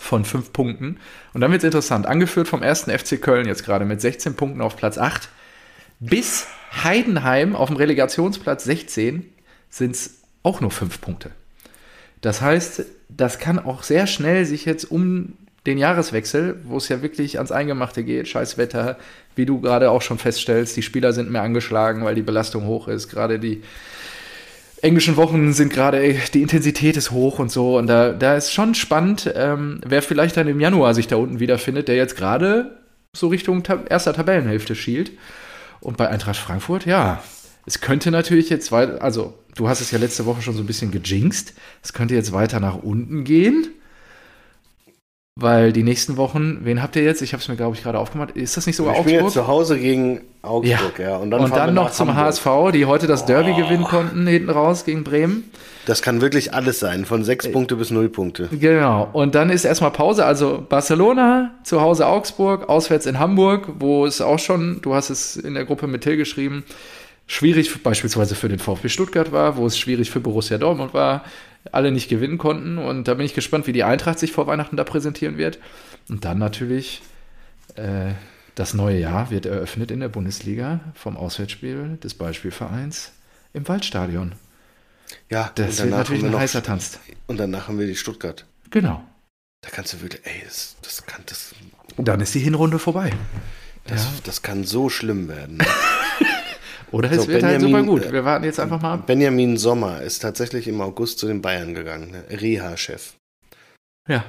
von fünf Punkten. Und dann wird es interessant. Angeführt vom ersten F C Köln jetzt gerade mit sechzehn Punkten auf Platz acht. Bis Heidenheim auf dem Relegationsplatz sechzehn sind es auch nur fünf Punkte. Das heißt, das kann auch sehr schnell sich jetzt um den Jahreswechsel, wo es ja wirklich ans Eingemachte geht, scheiß Wetter, wie du gerade auch schon feststellst, die Spieler sind mehr angeschlagen, weil die Belastung hoch ist, gerade die englischen Wochen sind gerade, die Intensität ist hoch und so, und da, da ist schon spannend, ähm, wer vielleicht dann im Januar sich da unten wiederfindet, der jetzt gerade so Richtung ta- erster Tabellenhälfte schielt. Und bei Eintracht Frankfurt, ja, es könnte natürlich jetzt weiter, also du hast es ja letzte Woche schon so ein bisschen gejinxt, es könnte jetzt weiter nach unten gehen. Weil die nächsten Wochen, wen habt ihr jetzt? Ich habe es mir, glaube ich, gerade aufgemacht. Ist das nicht sogar ich Augsburg? Ich bin jetzt zu Hause gegen Augsburg, ja. ja. Und dann, und dann noch zum Hamburg. H S V, die heute das Derby oh. gewinnen konnten, hinten raus gegen Bremen. Das kann wirklich alles sein, von sechs Punkte bis null Punkte. Genau. Und dann ist erstmal Pause. Also Barcelona, zu Hause Augsburg, auswärts in Hamburg, wo es auch schon, du hast es in der Gruppe mit Till geschrieben, schwierig beispielsweise für den VfB Stuttgart war, wo es schwierig für Borussia Dortmund war, alle nicht gewinnen konnten. Und da bin ich gespannt, wie die Eintracht sich vor Weihnachten da präsentieren wird. Und dann natürlich äh, das neue Jahr wird eröffnet in der Bundesliga vom Auswärtsspiel des Beispielvereins im Waldstadion. Ja, das wird natürlich ein noch, heißer Tanz. Und danach haben wir die Stuttgart. Genau. Da kannst du wirklich, ey, das, das kann das. Und dann ist die Hinrunde vorbei. Das, ja. das kann so schlimm werden. Oder es so, wird Benjamin, halt super gut. Wir warten jetzt einfach mal ab. Benjamin Sommer ist tatsächlich im August zu den Bayern gegangen, ne? Reha-Chef. Ja.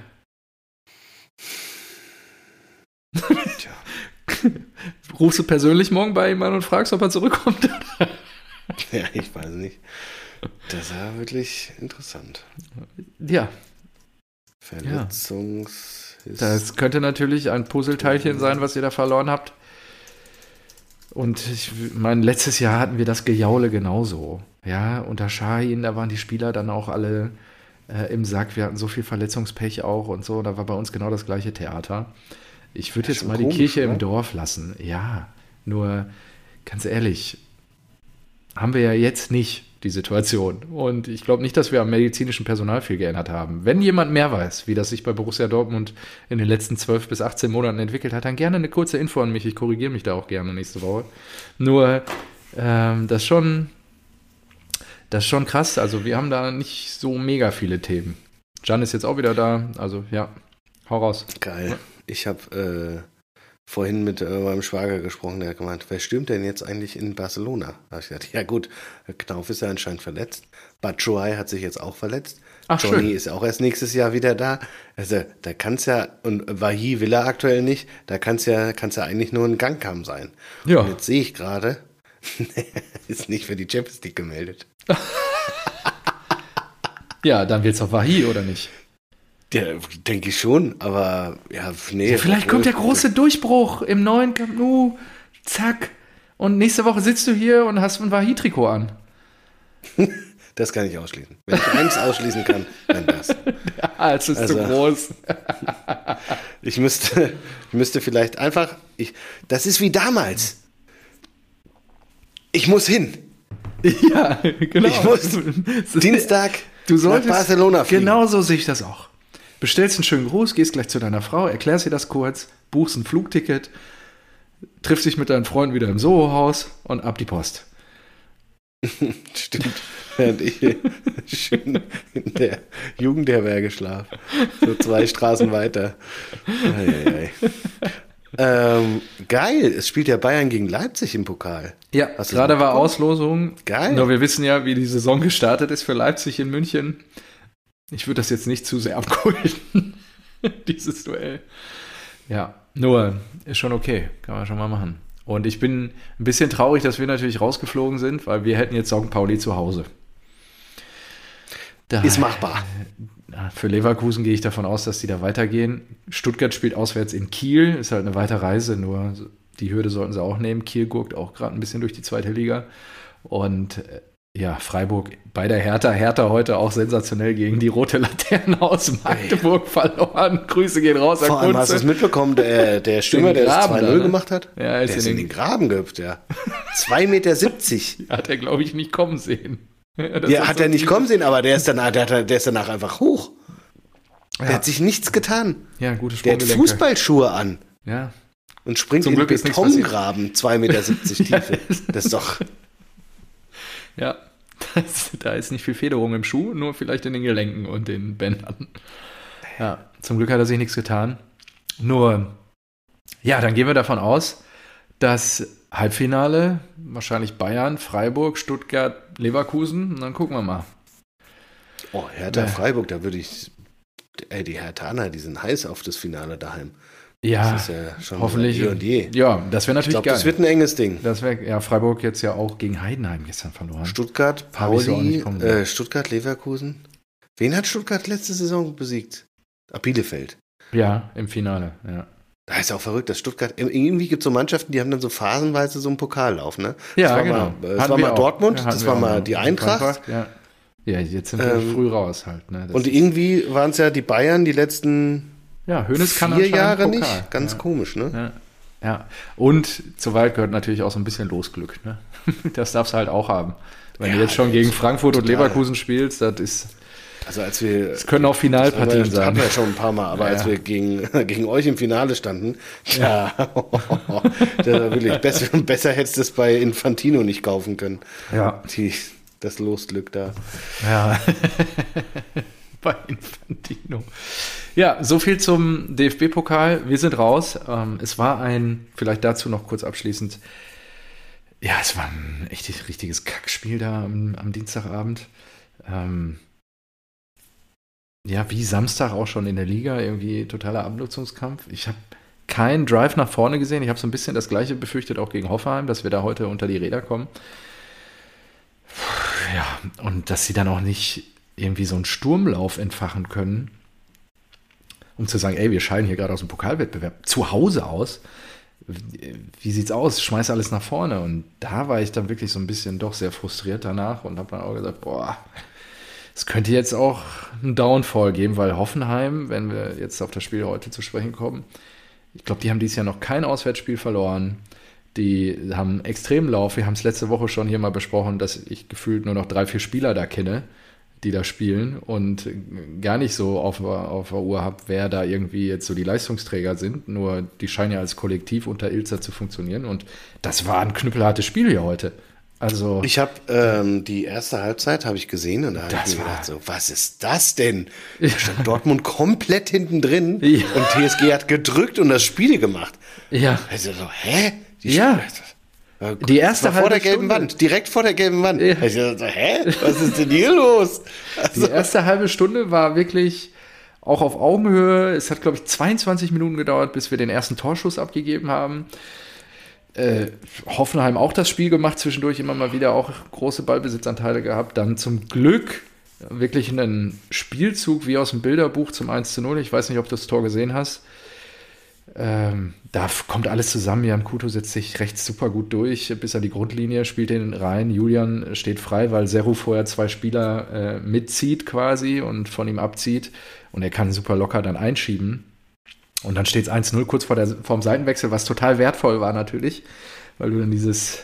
Tja. Rufst du persönlich morgen bei ihm an und fragst, ob er zurückkommt? Ja, ich weiß nicht. Das war wirklich interessant. Ja. Verletzungs... Ja. Das könnte natürlich ein Puzzleteilchen sein, was ihr da verloren habt. Und ich meine, letztes Jahr hatten wir das Gejaule genauso. Ja, unter Şahin, da waren die Spieler dann auch alle äh, im Sack. Wir hatten so viel Verletzungspech auch und so. Da war bei uns genau das gleiche Theater. Ich würde jetzt mal die komisch, Kirche oder? Im Dorf lassen. Ja, nur ganz ehrlich, haben wir ja jetzt nicht die Situation. Und ich glaube nicht, dass wir am medizinischen Personal viel geändert haben. Wenn jemand mehr weiß, wie das sich bei Borussia Dortmund in den letzten zwölf bis achtzehn Monaten entwickelt hat, dann gerne eine kurze Info an mich. Ich korrigiere mich da auch gerne nächste Woche. Nur, ähm, das ist schon, das ist schon krass. Also wir haben da nicht so mega viele Themen. Can ist jetzt auch wieder da. Also ja, hau raus. Geil. Ich habe äh, vorhin mit äh, meinem Schwager gesprochen, der hat gemeint, wer stürmt denn jetzt eigentlich in Barcelona? Da habe ich gesagt, ja gut, Knauf ist ja anscheinend verletzt. Batshuayi hat sich jetzt auch verletzt. Ach, Johnny schön. ist auch erst nächstes Jahr wieder da. Also da kann es ja, und Wahi will er aktuell nicht, da kann es ja, kann's ja eigentlich nur ein Gangkamm sein. Ja. Und jetzt sehe ich gerade, ist nicht für die Champions League gemeldet. Ja, dann wird's auf Wahi, oder nicht? Ja, denke ich schon, aber ja, nee. Ja, vielleicht kommt der große Durchbruch im neuen Camp Nou, zack. Und nächste Woche sitzt du hier und hast ein Wahi-Trikot an. Das kann ich ausschließen. Wenn ich eins ausschließen kann, dann das. Ja, es ist also, zu groß. ich, müsste, ich müsste vielleicht einfach, ich, das ist wie damals. Ich muss hin. Ja, genau. Ich muss Dienstag du solltest, nach Barcelona fliegen. Genau so sehe ich das auch. Bestellst einen schönen Gruß, gehst gleich zu deiner Frau, erklärst ihr das kurz, buchst ein Flugticket, triffst dich mit deinen Freunden wieder im Soho-Haus und ab die Post. Stimmt. Während ich schön in der Jugendherberge schlaf. So zwei Straßen weiter. Ei, ei, ei. Ähm, geil, es spielt ja Bayern gegen Leipzig im Pokal. Ja, Hast du gerade das war bekommen? Auslosung. Geil. Nur wir wissen ja, wie die Saison gestartet ist für Leipzig in München. Ich würde das jetzt nicht zu sehr abkulten, dieses Duell. Ja, nur ist schon okay, kann man schon mal machen. Und ich bin ein bisschen traurig, dass wir natürlich rausgeflogen sind, weil wir hätten jetzt Sankt Pauli zu Hause. Da, ist machbar. Für Leverkusen gehe ich davon aus, dass die da weitergehen. Stuttgart spielt auswärts in Kiel, ist halt eine weite Reise, nur die Hürde sollten sie auch nehmen. Kiel guckt auch gerade ein bisschen durch die zweite Liga. Und ja, Freiburg bei der Hertha. Hertha heute auch sensationell gegen die rote Laterne aus Magdeburg Ey. verloren. Grüße gehen raus. Vor allem hast du es mitbekommen, der, der Stürmer, der das zwei null gemacht hat? Ja, ist der in ist den, in den Graben gehüpft, ja. zwei Meter siebzig. Hat er, glaube ich, nicht kommen sehen. Ja, hat er nicht kommen sehen, aber der ist danach, der, der ist danach einfach hoch. Der hat sich nichts getan. Ja, gute Der hat Sprunggelenke. Fußballschuhe an. Ja. Und springt Zum in den Glück ist nichts Betongraben, zwei Meter siebzig Tiefe. Das ist doch... Ja, das, da ist nicht viel Federung im Schuh, nur vielleicht in den Gelenken und den Bändern. Ja, zum Glück hat er sich nichts getan. Nur, ja, dann gehen wir davon aus, dass Halbfinale, wahrscheinlich Bayern, Freiburg, Stuttgart, Leverkusen, und dann gucken wir mal. Oh, Hertha, Äh. Freiburg, da würde ich... Ey, die Herthaner, die sind heiß auf das Finale daheim. Ja, Das ist ja schon hoffentlich. eh und je. Ja, das wäre Ich natürlich glaube, geil. das wird ein enges Ding. Das wäre, ja, Freiburg jetzt ja auch gegen Heidenheim gestern verloren. Stuttgart, Hab ich so auch Pauli, nicht kommen sehen. äh, Stuttgart, Leverkusen. Wen hat Stuttgart letzte Saison besiegt? Ah, Bielefeld. Ja, im Finale, ja. Da ist ja auch verrückt, dass Stuttgart, irgendwie gibt es so Mannschaften, die haben dann so phasenweise so einen Pokallauf, ne? Ja, das war genau. Mal, äh, das Hatten war wir mal auch. Dortmund, Ja, hatten das wir war auch mal noch. die Eintracht. Ja. Ja, jetzt sind wir Ähm, früh raus halt. Ne? Das Und ist- irgendwie waren es ja die Bayern die letzten ja, Hönes kann vier anscheinend Jahre Pokal. nicht. Ganz ja. komisch, ne? Ja. Ja, und zur Wahl gehört natürlich auch so ein bisschen Losglück. Ne? Das darfst du halt auch haben. Wenn Ja, du jetzt schon gegen Frankfurt und total. Leverkusen spielst, das ist, Also als wir... das können auch Finalpartien Das sein. hatten wir ja schon ein paar Mal, aber Ja. als wir gegen, gegen euch im Finale standen, ja, das war wirklich besser, besser hättest du es bei Infantino nicht kaufen können. Ja. Die, das Losglück da. Ja. Bei Infantino. Ja, so viel zum D F B-Pokal. Wir sind raus. Ähm, es war ein, vielleicht dazu noch kurz abschließend, ja, es war ein echt richtiges Kackspiel da am, am Dienstagabend. Ähm, ja, wie Samstag auch schon in der Liga, irgendwie totaler Abnutzungskampf. Ich habe keinen Drive nach vorne gesehen. Ich habe so ein bisschen das Gleiche befürchtet auch gegen Hoffenheim, dass wir da heute unter die Räder kommen. Ja, und dass sie dann auch nicht irgendwie so einen Sturmlauf entfachen können, um zu sagen, ey, wir scheiden hier gerade aus dem Pokalwettbewerb zu Hause aus. Wie sieht's aus? Schmeiß alles nach vorne. Und da war ich dann wirklich so ein bisschen doch sehr frustriert danach und habe dann auch gesagt, boah, es könnte jetzt auch einen Downfall geben, weil Hoffenheim, wenn wir jetzt auf das Spiel heute zu sprechen kommen, ich glaube, die haben dieses Jahr noch kein Auswärtsspiel verloren. Die haben einen extremen Lauf. Wir haben es letzte Woche schon hier mal besprochen, dass ich gefühlt nur noch drei, vier Spieler da kenne, die da spielen und gar nicht so auf, auf der Uhr habe, wer da irgendwie jetzt so die Leistungsträger sind. Nur die scheinen ja als Kollektiv unter Ilzer zu funktionieren. Und das war ein knüppelhartes Spiel hier heute. Also Ich habe ähm, die erste Halbzeit habe ich gesehen und da habe Das ich mir war- gedacht, so, was ist das denn? Da stand Dortmund komplett hinten drin Ja. und T S G hat gedrückt und das Spiel gemacht. ja, Also so, hä? Die Ja. Ja, Die erste das war vor halbe der gelben Stunde. Wand, direkt vor der gelben Wand. Ja. Ich dachte so, hä? Was ist denn hier los? die Also, erste halbe Stunde war wirklich auch auf Augenhöhe. Es hat, glaube ich, zweiundzwanzig Minuten gedauert, bis wir den ersten Torschuss abgegeben haben. Äh, Hoffenheim auch das Spiel gemacht, zwischendurch immer mal wieder auch große Ballbesitzanteile gehabt. Dann zum Glück wirklich einen Spielzug wie aus dem Bilderbuch zum eins zu null. Ich weiß nicht, ob du das Tor gesehen hast. Ähm, da f- kommt alles zusammen. Jan Kuto setzt sich rechts super gut durch, bis an die Grundlinie, spielt den rein. Julian steht frei, weil Seru vorher zwei Spieler äh, mitzieht quasi und von ihm abzieht. Und er kann super locker dann einschieben. Und dann steht es eins null kurz vor der, vorm Seitenwechsel, was total wertvoll war natürlich, weil du dann dieses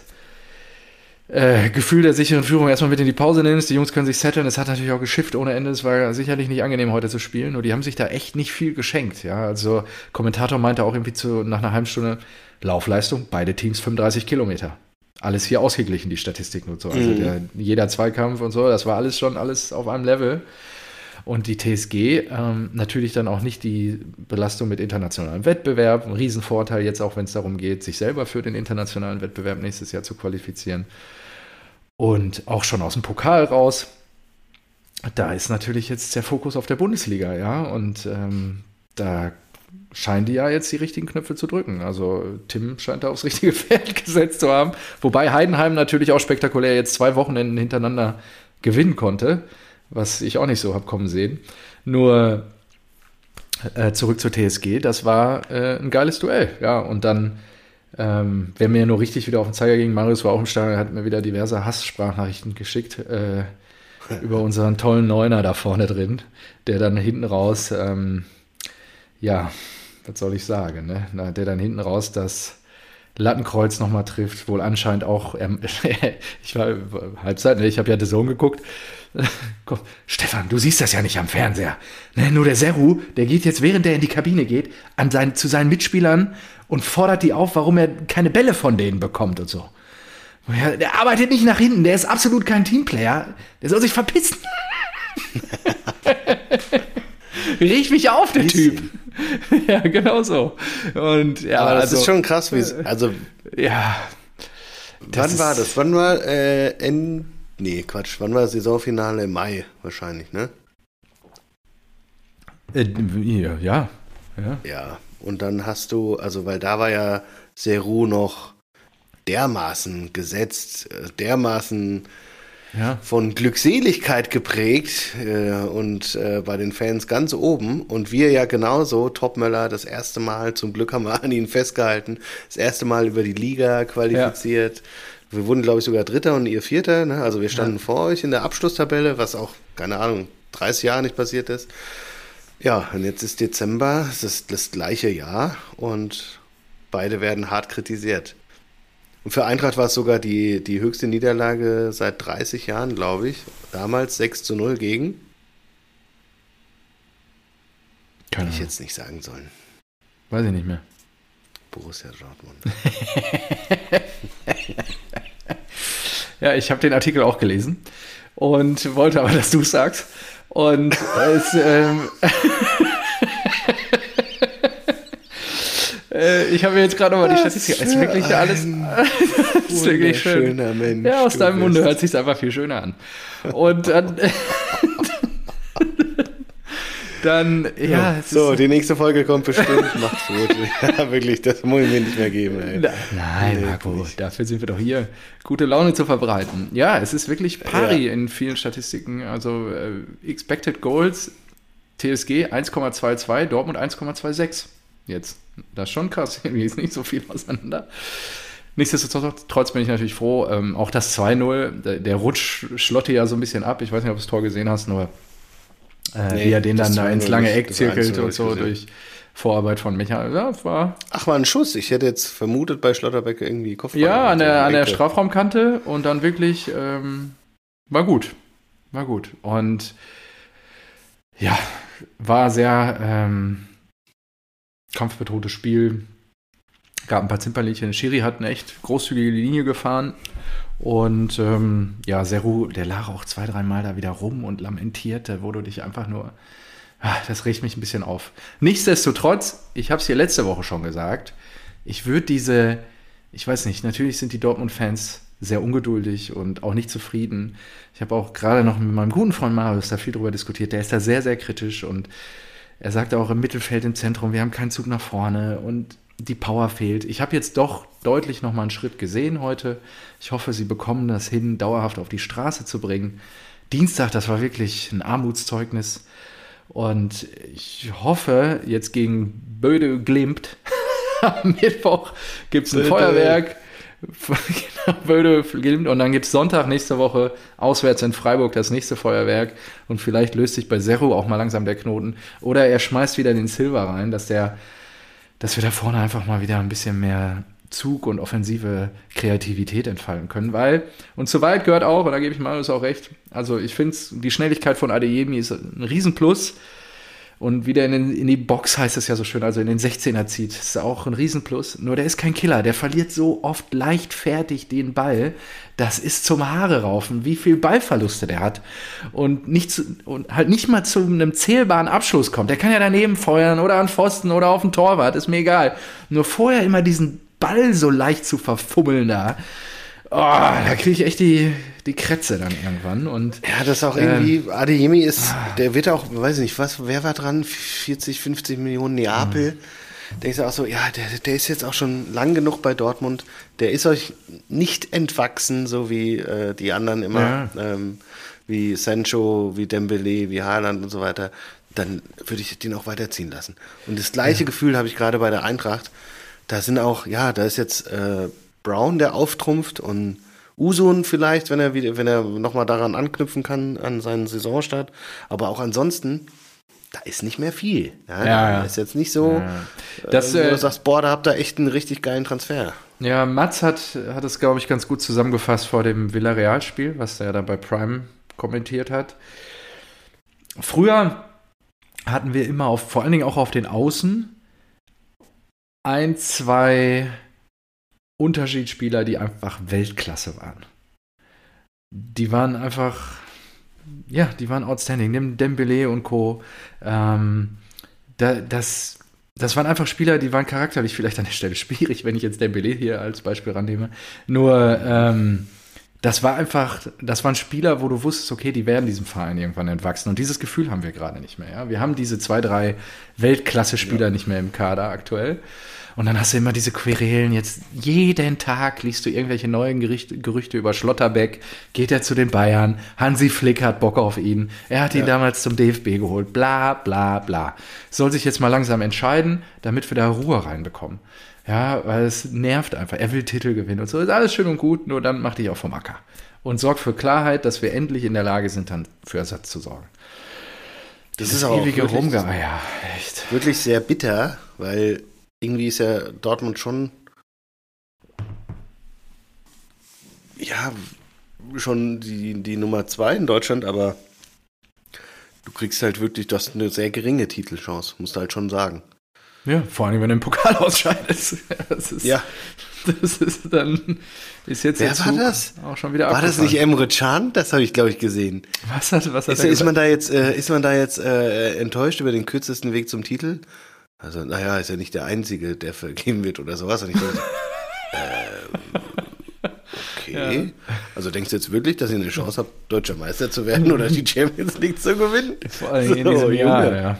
äh, Gefühl der sicheren Führung erstmal mit in die Pause nimmst. Die Jungs können sich setteln. Es hat natürlich auch geschifft ohne Ende. Es war sicherlich nicht angenehm, heute zu spielen. Nur die haben sich da echt nicht viel geschenkt. Ja, also Kommentator meinte auch irgendwie zu, nach einer halben Stunde Laufleistung, beide Teams fünfunddreißig Kilometer. Alles hier ausgeglichen, die Statistiken und so. Also Mhm. der, jeder Zweikampf und so, das war alles schon alles auf einem Level. Und die T S G ähm, natürlich dann auch nicht die Belastung mit internationalem Wettbewerb. Ein Riesenvorteil jetzt auch, wenn es darum geht, sich selber für den internationalen Wettbewerb nächstes Jahr zu qualifizieren. Und auch schon aus dem Pokal raus. Da ist natürlich jetzt der Fokus auf der Bundesliga, ja. Und ähm, da scheinen die ja jetzt die richtigen Knöpfe zu drücken. Also Tim scheint da aufs richtige Pferd gesetzt zu haben. Wobei Heidenheim natürlich auch spektakulär jetzt zwei Wochenenden hintereinander gewinnen konnte, was ich auch nicht so habe kommen sehen. Nur äh, zurück zur T S G, das war äh, ein geiles Duell, ja. Und dann, ähm, wer mir nur richtig wieder auf den Zeiger ging, Marius war auch im Stadion, hat mir wieder diverse Hasssprachnachrichten geschickt äh, über unseren tollen Neuner da vorne drin, der dann hinten raus, ähm, ja, was soll ich sagen, ne? Na, der dann hinten raus das Lattenkreuz nochmal trifft, wohl anscheinend auch, ähm, ich war Halbzeit, ne, ich habe ja The Zone geguckt. Komm, Stefan, du siehst das ja nicht am Fernseher. Ne, nur der Seru, der geht jetzt, während er in die Kabine geht, an sein, zu seinen Mitspielern und fordert die auf, warum er keine Bälle von denen bekommt und so. Ja, der arbeitet nicht nach hinten, der ist absolut kein Teamplayer. Der soll sich verpissen. Riecht mich auf, der Typ. Ja, genau so. Und ja, aber das also, ist schon krass, wie es, also ja. Wann war das? Wann war äh, in, nee, Quatsch, wann war Saisonfinale? Im Mai wahrscheinlich, ne? Äh, ja, ja. Ja, und dann hast du, also weil da war ja Seru noch dermaßen gesetzt, dermaßen ja. von Glückseligkeit geprägt äh, und äh, bei den Fans ganz oben. Und wir ja genauso, Topmöller das erste Mal, zum Glück haben wir an ihn festgehalten, das erste Mal über die Liga qualifiziert. Ja. Wir wurden, glaube ich, sogar Dritter und ihr Vierter. Ne? Also wir standen ja. vor euch in der Abschlusstabelle, was auch, keine Ahnung, dreißig Jahre nicht passiert ist. Ja, und jetzt ist Dezember, es ist das gleiche Jahr und beide werden hart kritisiert. Und für Eintracht war es sogar die, die höchste Niederlage seit dreißig Jahren, glaube ich. Damals sechs zu null gegen. Kann ich jetzt nicht sagen sollen. Weiß ich nicht mehr. Borussia Dortmund. Ja, ich habe den Artikel auch gelesen und wollte aber, dass du es sagst. Und es... Ähm Ich habe mir jetzt gerade nochmal die Statistik. Es ist wirklich alles. Das ist wirklich schön. Mensch, ja, aus deinem Munde hört sich einfach viel schöner an. Und dann. dann, ja. So, ist, die nächste Folge kommt bestimmt. Macht's gut. Ja, wirklich, das muss ich mir nicht mehr geben, ey. Nein, nee, Marco, nicht. Dafür sind wir doch hier, gute Laune zu verbreiten. Ja, es ist wirklich pari ja. in vielen Statistiken. Also, äh, Expected Goals, T S G eins Komma zweiundzwanzig, Dortmund eins Komma sechsundzwanzig. Jetzt. Das ist schon krass, irgendwie ist nicht so viel auseinander. Nichtsdestotrotz bin ich natürlich froh, ähm, auch das zwei null, der, der Rutsch schlotte ja so ein bisschen ab, ich weiß nicht, ob du das Tor gesehen hast, nur äh, nee, wie er den dann da ins lange Eck zirkelt und so durch Vorarbeit von Michael. Ja, das war Ach, war ein Schuss, ich hätte jetzt vermutet bei Schlotterbeck irgendwie Kopfball. Ja, an der, an der Strafraumkante und dann wirklich, ähm, war gut, war gut und ja, war sehr, ähm, kampfbedrohtes Spiel, gab ein paar Zimperlinchen. Der Schiri hat eine echt großzügige Linie gefahren und ähm, ja, Seru, der lag auch zwei, dreimal da wieder rum und lamentierte, wo du dich einfach nur, ach, das regt mich ein bisschen auf. Nichtsdestotrotz, ich habe es hier letzte Woche schon gesagt, ich würde diese, ich weiß nicht, natürlich sind die Dortmund-Fans sehr ungeduldig und auch nicht zufrieden. Ich habe auch gerade noch mit meinem guten Freund Marius da viel drüber diskutiert, der ist da sehr, sehr kritisch und er sagte auch im Mittelfeld, im Zentrum, wir haben keinen Zug nach vorne und die Power fehlt. Ich habe jetzt doch deutlich noch mal einen Schritt gesehen heute. Ich hoffe, sie bekommen das hin, dauerhaft auf die Straße zu bringen. Dienstag, das war wirklich ein Armutszeugnis. Und ich hoffe, jetzt gegen Böde Glimt, am Mittwoch gibt es ein Böde. Feuerwerk. Böde Glimt und dann gibt es Sonntag nächste Woche auswärts in Freiburg das nächste Feuerwerk und vielleicht löst sich bei Seru auch mal langsam der Knoten oder er schmeißt wieder den Silva rein, dass der, dass wir da vorne einfach mal wieder ein bisschen mehr Zug und offensive Kreativität entfalten können, weil, und zu weit gehört auch, und da gebe ich Marius auch recht, also ich finde die Schnelligkeit von Adeyemi ist ein Riesenplus. Und wieder in, den, in die Box heißt es ja so schön, also in den sechzehner zieht, ist auch ein Riesenplus. Nur der ist kein Killer, der verliert so oft leichtfertig den Ball. Das ist zum Haare raufen, wie viel Ballverluste der hat. Und, nicht zu, und halt nicht mal zu einem zählbaren Abschluss kommt. Der kann ja daneben feuern oder an Pfosten oder auf den Torwart, ist mir egal. Nur vorher immer diesen Ball so leicht zu verfummeln da. Oh, da kriege ich echt die, die Krätze dann irgendwann. Und, ja, das ist auch irgendwie, äh, Adeyemi ist, ah. der wird auch, weiß nicht, was, wer war dran? vierzig, fünfzig Millionen Neapel. Mhm. Denkst du auch so, ja, der, der ist jetzt auch schon lang genug bei Dortmund. Der ist euch nicht entwachsen, so wie äh, die anderen immer, ja. ähm, wie Sancho, wie Dembele, wie Haaland und so weiter. Dann würde ich den auch weiterziehen lassen. Und das gleiche ja. Gefühl habe ich gerade bei der Eintracht. Da sind auch, ja, da ist jetzt äh, Brown, der auftrumpft und Usun vielleicht, wenn er wieder, wenn er nochmal daran anknüpfen kann, an seinen Saisonstart. Aber auch ansonsten, da ist nicht mehr viel. Ja, ja, ja. Ist jetzt nicht so, ja. das, äh, wo äh, du sagst, boah, da habt ihr echt einen richtig geilen Transfer. Ja, Mats hat, hat es, glaube ich, ganz gut zusammengefasst vor dem Villarreal-Spiel, was er da bei Prime kommentiert hat. Früher hatten wir immer auf, vor allen Dingen auch auf den Außen, ein, zwei Unterschiedsspieler, die einfach Weltklasse waren. Die waren einfach, ja, die waren outstanding. Nimm Dembélé und Co. Ähm, da, das, das waren einfach Spieler, die waren charakterlich vielleicht an der Stelle schwierig, wenn ich jetzt Dembélé hier als Beispiel rannehme. Nur, ähm, das war einfach, das waren Spieler, wo du wusstest, okay, die werden diesem Verein irgendwann entwachsen. Und dieses Gefühl haben wir gerade nicht mehr. Ja? Wir haben diese zwei, drei Weltklasse-Spieler ja. nicht mehr im Kader aktuell. Und dann hast du immer diese Querelen. Jetzt jeden Tag liest du irgendwelche neuen Gericht, Gerüchte über Schlotterbeck. Geht er zu den Bayern? Hansi Flick hat Bock auf ihn. Er hat ihn ja. damals zum D F B geholt. Bla, bla, bla. Soll sich jetzt mal langsam entscheiden, damit wir da Ruhe reinbekommen. Ja, weil es nervt einfach. Er will Titel gewinnen und so. Ist alles schön und gut, nur dann mach dich auch vom Acker. Und sorg für Klarheit, dass wir endlich in der Lage sind, dann für Ersatz zu sorgen. Das Dieses ist auch ewige wirklich, Rumgeeier. Echt. Wirklich sehr bitter, weil irgendwie ist ja Dortmund schon ja, schon die, die Nummer zwei in Deutschland, aber du kriegst halt wirklich, du hast eine sehr geringe Titelchance, musst du halt schon sagen. Ja, vor allem, wenn du im Pokal ausscheidest. Das ist, ja. Das ist dann, ist jetzt Wer der war Zug das? Auch schon wieder War das nicht Emre Can? Das habe ich, glaube ich, gesehen. Was hat, was hat ist, er ist man da jetzt, äh, ist man da jetzt äh, enttäuscht über den kürzesten Weg zum Titel? Also, naja, ist ja nicht der Einzige, der vergeben wird oder sowas. Und ich dachte, ähm, okay. Ja. Also denkst du jetzt wirklich, dass ihr eine Chance habt, Deutscher Meister zu werden oder die Champions League zu gewinnen? Vor allem so, in diesem Jahr, ja.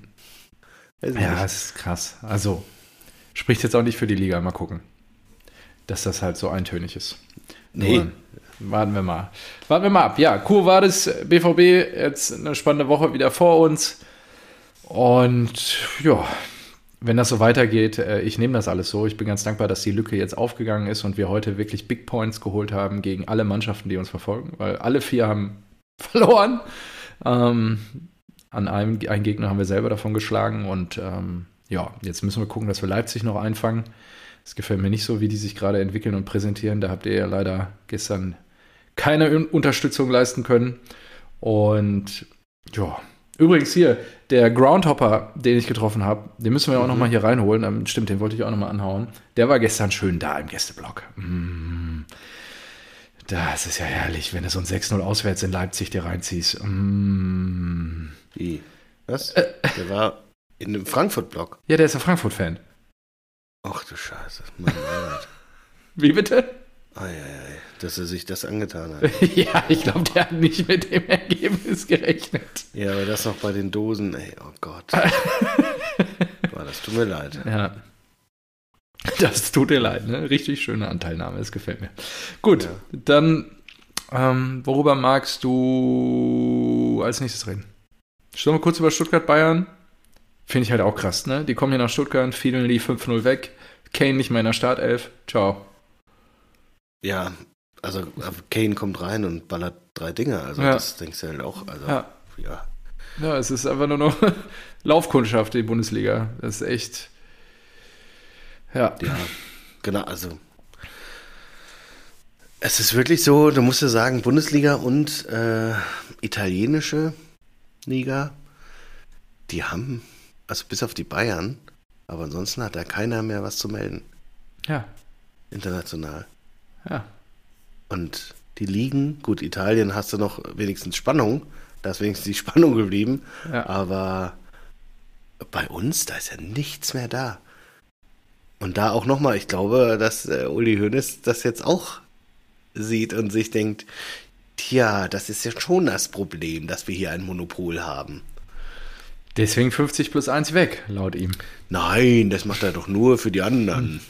Ja, das ist krass. Also, spricht jetzt auch nicht für die Liga. Mal gucken, dass das halt so eintönig ist. Nee. Nur, warten wir mal. Warten wir mal ab. Ja, Quo Vadis, B V B, jetzt eine spannende Woche wieder vor uns. Und ja, wenn das so weitergeht, ich nehme das alles so. Ich bin ganz dankbar, dass die Lücke jetzt aufgegangen ist und wir heute wirklich Big Points geholt haben gegen alle Mannschaften, die uns verfolgen, weil alle vier haben verloren. Ähm, an einem einen Gegner haben wir selber davon geschlagen und ähm, ja, jetzt müssen wir gucken, dass wir Leipzig noch einfangen. Es gefällt mir nicht so, wie die sich gerade entwickeln und präsentieren. Da habt ihr ja leider gestern keine Unterstützung leisten können. Und ja, übrigens hier, der Groundhopper, den ich getroffen habe, den müssen wir ja auch mhm. nochmal hier reinholen. Ähm, stimmt, den wollte ich auch nochmal anhauen. Der war gestern schön da im Gästeblock. Mm. Das ist ja herrlich, wenn du so ein sechs null auswärts in Leipzig dir reinziehst. Mm. Wie? Was? Äh. Der war in dem Frankfurt-Block. Ja, der ist ein Frankfurt-Fan. Ach du Scheiße. Mann, Mann. Wie bitte? Ei, ei, ei, dass er sich das angetan hat. Ja, ich glaube, der hat nicht mit dem Ergebnis gerechnet. Ja, aber das noch bei den Dosen, ey, oh Gott. Boah, das tut mir leid. Ja. Das tut dir leid, ne? Richtig schöne Anteilnahme, es gefällt mir. Gut, ja. Dann, ähm, worüber magst du als nächstes reden? Sollen wir kurz über Stuttgart-Bayern? Finde ich halt auch krass, ne? Die kommen hier nach Stuttgart, fielen die fünf null weg, Kane nicht mehr in der Startelf, ciao. Ja, also Kane kommt rein und ballert drei Dinger, also ja. Das denkst du halt auch, also ja. ja. Ja, es ist einfach nur noch Laufkundschaft, die Bundesliga, das ist echt, ja. Ja, genau, also es ist wirklich so, du musst ja sagen, Bundesliga und äh, italienische Liga, die haben, also bis auf die Bayern, aber ansonsten hat da keiner mehr was zu melden. Ja. International. Ja. Und die Ligen, gut, Italien hast du noch wenigstens Spannung, da ist wenigstens die Spannung geblieben, ja. Aber bei uns, da ist ja nichts mehr da. Und da auch nochmal, ich glaube, dass äh, Uli Hoeneß das jetzt auch sieht und sich denkt, tja, das ist ja schon das Problem, dass wir hier ein Monopol haben. Deswegen fünfzig plus eins weg, laut ihm. Nein, das macht er doch nur für die anderen.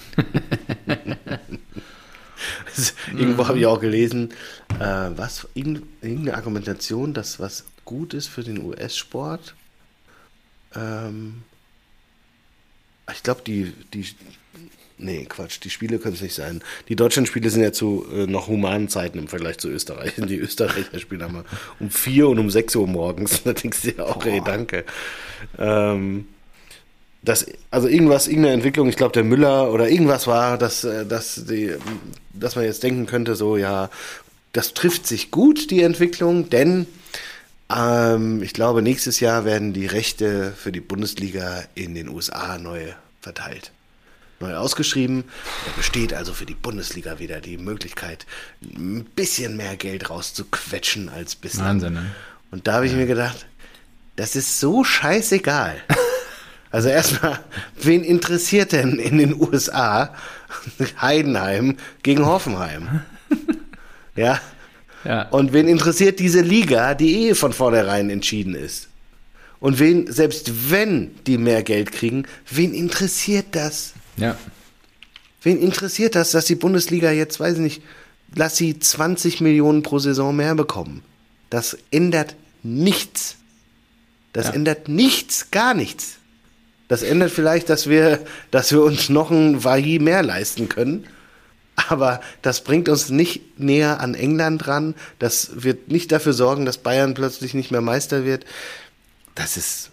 das, irgendwo habe ich auch gelesen, äh, was, irgendeine Argumentation, dass was gut ist für den U S-Sport. Ähm, ich glaube, die, die, nee, Quatsch, die Spiele können es nicht sein. Die Deutschlandspiele sind ja zu äh, noch humanen Zeiten im Vergleich zu Österreich. Die Österreicher spielen einmal um vier und um sechs Uhr morgens. Da denkst du ja auch, ey, danke. Ähm, dass, also irgendwas, irgendeine Entwicklung, ich glaube der Müller oder irgendwas war, dass, dass, die, dass man jetzt denken könnte, so ja, das trifft sich gut, die Entwicklung, denn ähm, ich glaube, nächstes Jahr werden die Rechte für die Bundesliga in den U S A neu verteilt. Neu ausgeschrieben. Da besteht also für die Bundesliga wieder die Möglichkeit, ein bisschen mehr Geld rauszuquetschen als bislang. Wahnsinn, ne? Und da habe ich ja. mir gedacht, das ist so scheißegal. Also erstmal, wen interessiert denn in den U S A Heidenheim gegen Hoffenheim? Ja. ja. Und wen interessiert diese Liga, die eh von vornherein entschieden ist? Und wen, selbst wenn die mehr Geld kriegen, wen interessiert das? Ja. Wen interessiert das, dass die Bundesliga jetzt, weiß ich nicht, lass sie zwanzig Millionen pro Saison mehr bekommen? Das ändert nichts. Das ja. ändert nichts, gar nichts. Das ändert vielleicht, dass wir, dass wir uns noch ein Wahi mehr leisten können. Aber das bringt uns nicht näher an England ran. Das wird nicht dafür sorgen, dass Bayern plötzlich nicht mehr Meister wird. Das ist...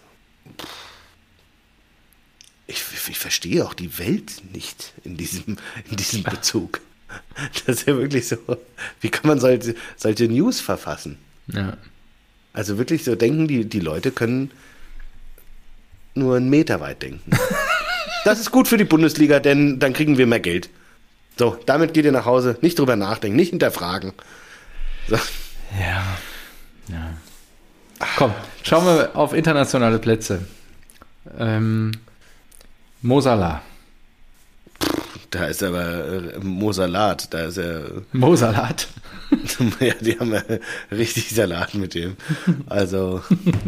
Ich, ich verstehe auch die Welt nicht in diesem, in diesem Bezug. Das ist ja wirklich so, wie kann man solche, solche News verfassen? Ja. Also wirklich so denken, die, die Leute können nur einen Meter weit denken. Das ist gut für die Bundesliga, denn dann kriegen wir mehr Geld. So, damit geht ihr nach Hause, nicht drüber nachdenken, nicht hinterfragen. So. Ja, ja. Komm, schauen wir auf internationale Plätze. Ähm... Mo Salah. Da ist aber äh, Mo Salat, da ist er... Mo Salat? Ja, die haben ja richtig Salat mit dem. Also,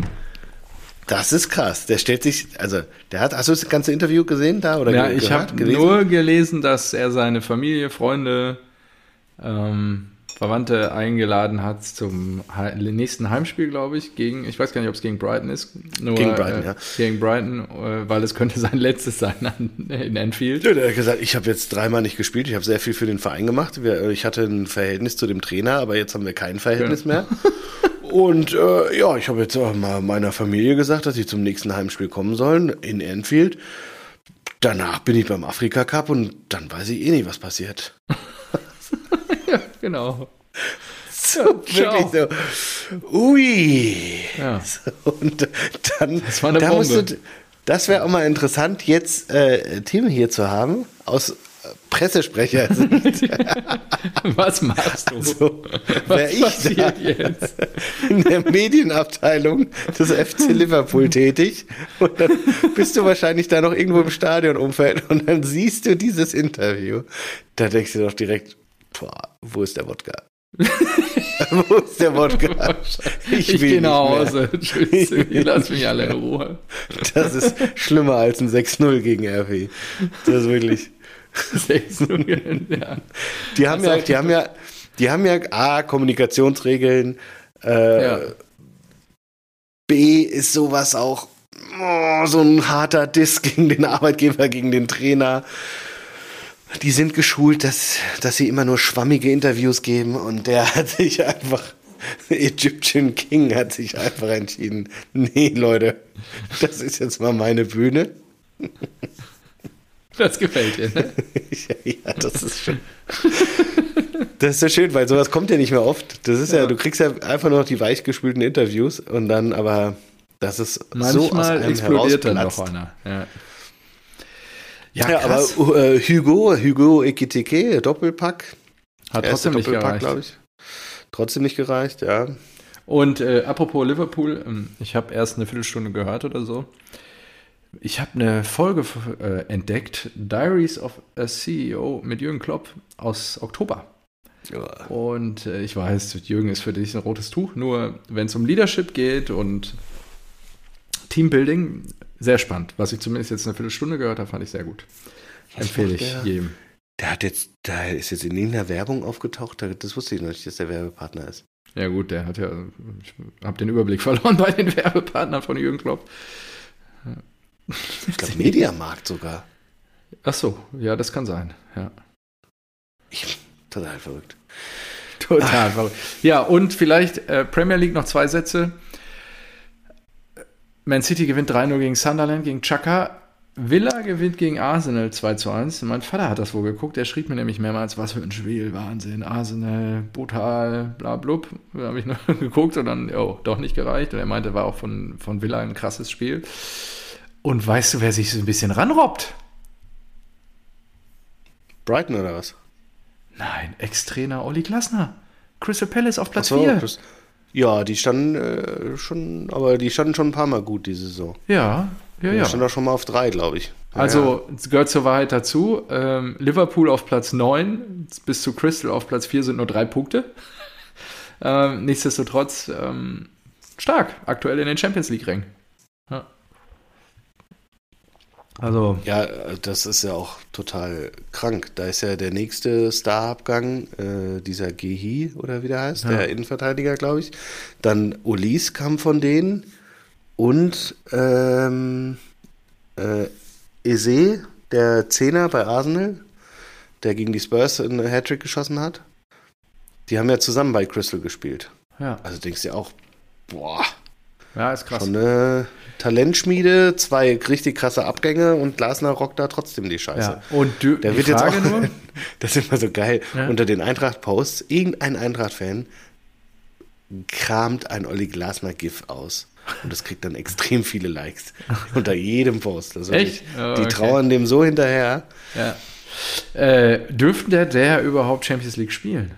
das ist krass. Der stellt sich, also, der hat, hast du das ganze Interview gesehen da? Oder ja, ge- ich habe nur gelesen, dass er seine Familie, Freunde, ähm, Verwandte eingeladen hat zum He- nächsten Heimspiel, glaube ich, gegen, ich weiß gar nicht, ob es gegen Brighton ist. Nur, gegen Brighton, äh, ja. Gegen Brighton, äh, weil es könnte sein letztes sein an, in Anfield. Ja, der hat gesagt, ich habe jetzt dreimal nicht gespielt, ich habe sehr viel für den Verein gemacht. Wir, ich hatte ein Verhältnis zu dem Trainer, aber jetzt haben wir kein Verhältnis ja. mehr. Und äh, ja, ich habe jetzt auch mal meiner Familie gesagt, dass sie zum nächsten Heimspiel kommen sollen in Anfield. Danach bin ich beim Afrika Cup und dann weiß ich eh nicht, was passiert. Ja, genau. So, ja, wirklich so. Ui. Ja. So, und dann, das war eine da Bombe. musst du, das wäre auch mal interessant, jetzt äh, Tim hier zu haben, aus äh, Pressesprecher. Was machst du? Also, Was ich passiert jetzt? In der Medienabteilung des F C Liverpool tätig und dann bist du wahrscheinlich da noch irgendwo im Stadionumfeld und dann siehst du dieses Interview. Da denkst du doch direkt, boah, wo ist der Wodka? Wo ist der Wodka? Ich, ich gehe nach Hause. Tschüss. Lass mich alle in Ruhe. Das ist schlimmer als ein sechs null gegen R P. Das ist wirklich. sechs null, ja. Die haben ja, die haben ja, die haben ja A, Kommunikationsregeln, äh, ja. B ist sowas auch oh, so ein harter Diss gegen den Arbeitgeber, gegen den Trainer. Die sind geschult, dass, dass sie immer nur schwammige Interviews geben und der hat sich einfach, Egyptian King hat sich einfach entschieden, nee Leute, das ist jetzt mal meine Bühne. Das gefällt dir, ne? ja, ja, das ist schön. Das ist so schön, weil sowas kommt ja nicht mehr oft. Das ist ja, ja du kriegst ja einfach nur noch die weichgespülten Interviews und dann aber, das ist manchmal so aus einem explodiert dann noch einer, ja. Ja, ja aber äh, Hugo, Hugo Ekitike, Doppelpack. Hat trotzdem nicht gereicht. glaube ich. Trotzdem nicht gereicht, ja. Und äh, apropos Liverpool, ähm, ich habe erst eine Viertelstunde gehört oder so. Ich habe eine Folge äh, entdeckt, Diaries of a C E O mit Jürgen Klopp aus Oktober. Ja. Und äh, ich weiß, Jürgen ist für dich ein rotes Tuch, nur wenn es um Leadership geht und Teambuilding, sehr spannend. Was ich zumindest jetzt eine Viertelstunde gehört habe, fand ich sehr gut. Was empfehle ich der, jedem. Der hat jetzt, der ist jetzt in irgendeiner Werbung aufgetaucht, das wusste ich noch nicht, dass der Werbepartner ist. Ja gut, der hat ja, ich habe den Überblick verloren bei den Werbepartnern von Jürgen Klopp. Ich glaube Mediamarkt sogar. Ach so, ja, das kann sein, ja. Ich, total verrückt. Total Ach. verrückt. Ja, und vielleicht äh, Premier League noch zwei Sätze. Man City gewinnt drei null gegen Sunderland, gegen Xhaka. Villa gewinnt gegen Arsenal zwei zu eins. Mein Vater hat das wohl geguckt. Der schrieb mir nämlich mehrmals, was für ein Spiel, Wahnsinn, Arsenal, brutal, bla blub. Da habe ich noch geguckt und dann, oh, doch nicht gereicht. Und er meinte, war auch von, von Villa ein krasses Spiel. Und weißt du, wer sich so ein bisschen ranrobbt? Brighton oder was? Nein, Ex-Trainer Olli Glasner. Crystal Palace auf Platz Ach so, vier. das, ja, die standen äh, schon, aber die standen schon ein paar Mal gut diese Saison. Ja, ja, ja. Die standen auch schon mal auf drei, glaube ich. Ja, also, es gehört zur Wahrheit dazu. Ähm, Liverpool auf Platz neun, bis zu Crystal auf Platz vier sind nur drei Punkte. ähm, nichtsdestotrotz ähm, stark, aktuell in den Champions League-Rängen. Ja. Also. Ja, das ist ja auch total krank. Da ist ja der nächste Starabgang, äh, dieser Gehi oder wie der heißt, Ja. der Innenverteidiger, glaube ich. Dann Ulis kam von denen und ähm, äh, Eze, der Zehner bei Arsenal, der gegen die Spurs einen Hattrick geschossen hat. Die haben ja zusammen bei Crystal gespielt. Ja, Also denkst du dir auch, boah, ja ist krass. schon eine Talentschmiede, zwei richtig krasse Abgänge und Glasner rockt da trotzdem die Scheiße. Ja. Und du, Der die wird Frage jetzt auch, nur, das ist immer so geil, Ja. unter den Eintracht-Posts, irgendein Eintracht-Fan kramt ein Olli Glasner-GIF aus. Und das kriegt dann extrem viele Likes unter jedem Post. Also Echt? wirklich, Oh, die okay. trauern dem so hinterher. ja. äh, dürfte der, der überhaupt Champions League spielen?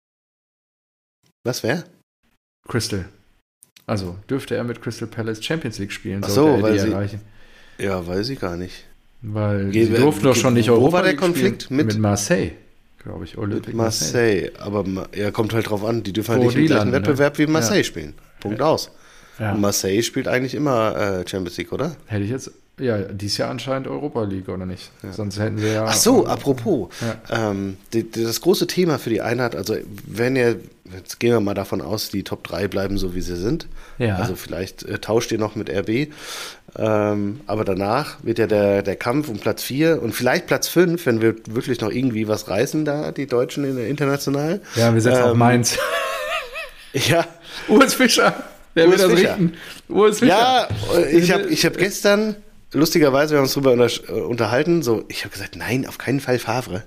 Was wer? Crystal. Also dürfte er mit Crystal Palace Champions League spielen, Ach sollte so, er weil die sie- erreichen. Ja, weiß ich gar nicht. Weil Ge- sie durften doch schon nicht wo Europa war der League Konflikt? spielen. Mit- mit Marseille, glaube ich. Olympique Mit Marseille. Aber ma- ja, kommt halt drauf an, die dürfen halt Wo nicht im die gleichen landen, ne? Wettbewerb wie Marseille Ja. spielen. Punkt aus. Ja. Und Marseille spielt eigentlich immer äh, Champions League, oder? Hätte ich jetzt, ja, dies Jahr anscheinend Europa League, oder nicht? Sonst hätten sie ja... Ach so, apropos, Ja. ähm, die, die, das große Thema für die Einheit, also wenn ihr, jetzt gehen wir mal davon aus, die Top drei bleiben so, wie sie sind. Ja. Also vielleicht äh, tauscht ihr noch mit R B. Ähm, aber danach wird ja der, der Kampf um Platz vier und vielleicht Platz fünf, wenn wir wirklich noch irgendwie was reißen da, die Deutschen in der international. Ja, wir setzen Ähm, auf Mainz. Ja, Urs Fischer, der Urs will das Fischer. richten. Urs Fischer. ja, ich habe ich hab gestern, lustigerweise, wir haben uns drüber unter, unterhalten, so, ich habe gesagt, nein, auf keinen Fall Favre.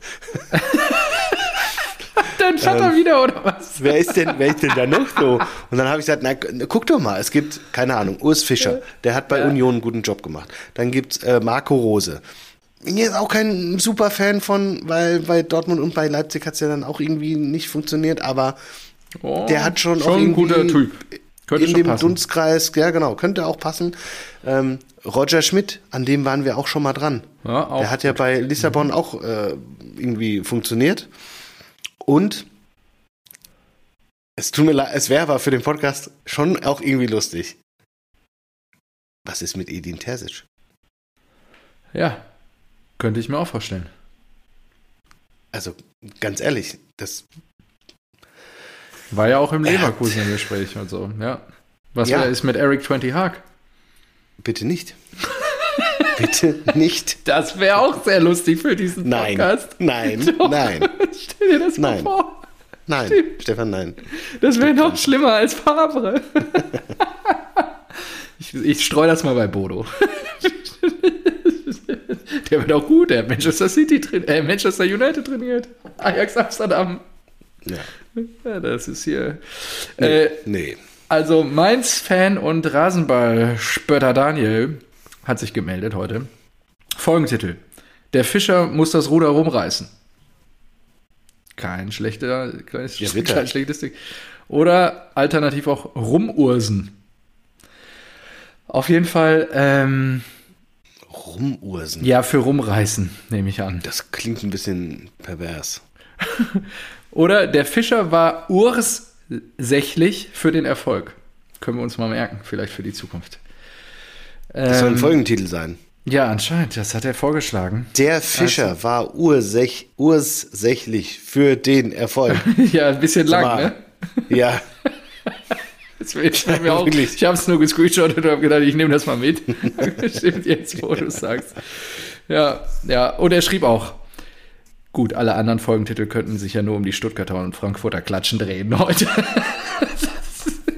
Dein Vater ähm, wieder, oder was? Wer ist denn, wer ist denn da noch so? Und dann habe ich gesagt, na, guck doch mal, es gibt, keine Ahnung, Urs Fischer, der hat bei Ja. Union einen guten Job gemacht. Dann gibt's äh, Marco Rose. Bin jetzt auch kein super Fan von, weil bei Dortmund und bei Leipzig hat's ja dann auch irgendwie nicht funktioniert, aber Oh, der hat schon, auch schon ein irgendwie guter Typ. Könnte in schon dem passen. Dunstkreis, ja genau, könnte auch passen. Ähm, Roger Schmidt, an dem waren wir auch schon mal dran. Ja, auch Der hat ja bei Lissabon auch äh, irgendwie funktioniert. Und es tut mir leid, es wäre aber für den Podcast schon auch irgendwie lustig. Was ist mit Edin Terzic? Ja, könnte ich mir auch vorstellen. Also ganz ehrlich, das War ja auch im Er Leverkusen im Gespräch und so, ja. Was Ja. wär- ist mit Eric Twenty Haag? bitte nicht. Bitte nicht. Das wäre auch sehr lustig für diesen Nein, Podcast. nein, Doch. nein, Stell dir das Nein. mal vor. nein, Stefan, nein. Das wäre noch schlimmer als Favre. ich ich streue das mal bei Bodo. Der wird auch gut, der hat Manchester City trainiert, äh, Manchester United trainiert. Ajax Amsterdam. Ja. Ja, das ist hier. Nee, Äh, nee. also Mainz-Fan und Rasenball-Spötter Daniel hat sich gemeldet heute. Folgentitel. Der Fischer muss das Ruder rumreißen. Kein schlechter, kein, Ja, bitte. kein schlechtes Ding. Oder alternativ auch rumursen. Auf jeden Fall, ähm, Rumursen. ja, für rumreißen, nehme ich an. Das klingt ein bisschen pervers. Oder der Fischer war ursächlich für den Erfolg. Können wir uns mal merken, vielleicht für die Zukunft. Das soll ein Ähm, Folgentitel sein. Ja, anscheinend, das hat er vorgeschlagen. Der Fischer Also- war ursäch, ursächlich für den Erfolg. Ja, ein bisschen lang, Sag mal. ne? Ja, Das will ich mir auch, Wirklich. ich habe es nur gescreenshottet und habe gedacht, ich nehme das mal mit. Stimmt jetzt, wo du es sagst. Ja, ja. Und er schrieb auch, gut, alle anderen Folgentitel könnten sich ja nur um die Stuttgarter und Frankfurter Klatschen drehen heute. Das ist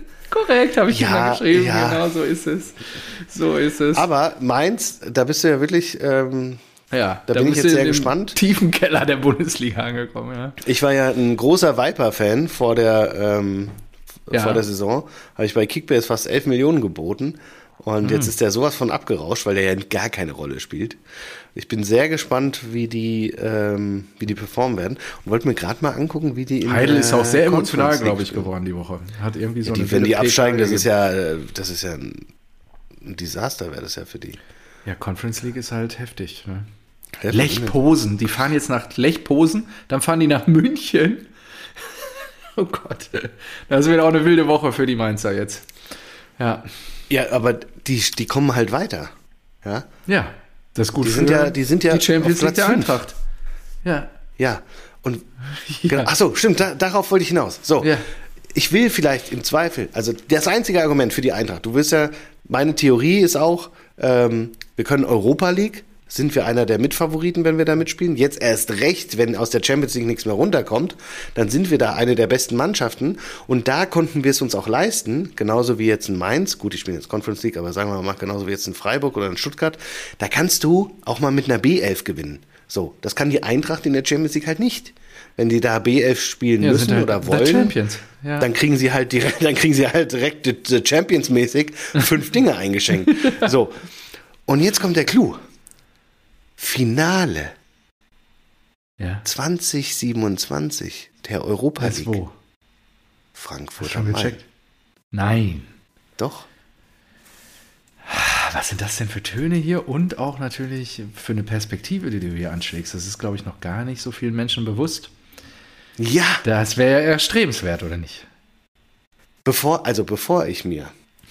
korrekt, habe ich Ja, ihm dann geschrieben. ja. Genau, so ist es. So ist es. Aber Mainz, da bist du ja wirklich, ähm, ja, da bin ich bist jetzt du sehr im gespannt. tiefen Keller der Bundesliga angekommen, ja. Ich war ja ein großer Viper-Fan vor der, ähm, Ja. vor der Saison. Habe ich bei Kickbase fast elf Millionen geboten. Und jetzt ist der sowas von abgerauscht, weil der ja gar keine Rolle spielt. Ich bin sehr gespannt, wie die, ähm, wie die performen werden. Und wollte mir gerade mal angucken, wie die in Heidel ist der auch sehr emotional, Conference League glaube ich, spielen. geworden die Woche. Hat irgendwie so Die, eine wenn die wilde absteigen, das Prägel ist ja, äh, das ist ja ein, ein Desaster, wäre das ja für die. Ja, Conference League ist halt heftig. Ne? Heftig, Lech Posen, die fahren jetzt nach Lech Posen, dann fahren die nach München. Oh Gott, das wird auch eine wilde Woche für die Mainzer jetzt. Ja, Ja, aber die, die kommen halt weiter. Ja, ja, das ist gut Die für sind ja- die sind ja die Champions auf League Platz der fünf. Eintracht. Ja, ja. Und Ja. genau, ach so, stimmt, da, darauf wollte ich hinaus. So, Ja. ich will vielleicht im Zweifel, also das einzige Argument für die Eintracht, du willst ja, meine Theorie ist auch, ähm, wir können Europa League, sind wir einer der Mitfavoriten, wenn wir da mitspielen. Jetzt erst recht, wenn aus der Champions League nichts mehr runterkommt, dann sind wir da eine der besten Mannschaften. Und da konnten wir es uns auch leisten, genauso wie jetzt in Mainz. Gut, ich spiele jetzt Conference League, aber sagen wir mal, genauso wie jetzt in Freiburg oder in Stuttgart. Da kannst du auch mal mit einer B elf gewinnen. So, das kann die Eintracht in der Champions League halt nicht. Wenn die da B elf spielen Ja, müssen sind halt oder the wollen, Champions. Ja. dann kriegen sie halt direkt, dann kriegen sie halt direkt the Champions-mäßig fünf Dinge eingeschenkt. So. Und jetzt kommt der Clou. Finale ja. zwanzig siebenundzwanzig der Europa Als League. wo? Frankfurt Schon am Main. gecheckt? Nein. Doch. Was sind das denn für Töne hier? Und auch natürlich für eine Perspektive, die du hier anschlägst. Das ist, glaube ich, noch gar nicht so vielen Menschen bewusst. Ja, Das wäre ja erstrebenswert, oder nicht? bevor, also bevor ich mir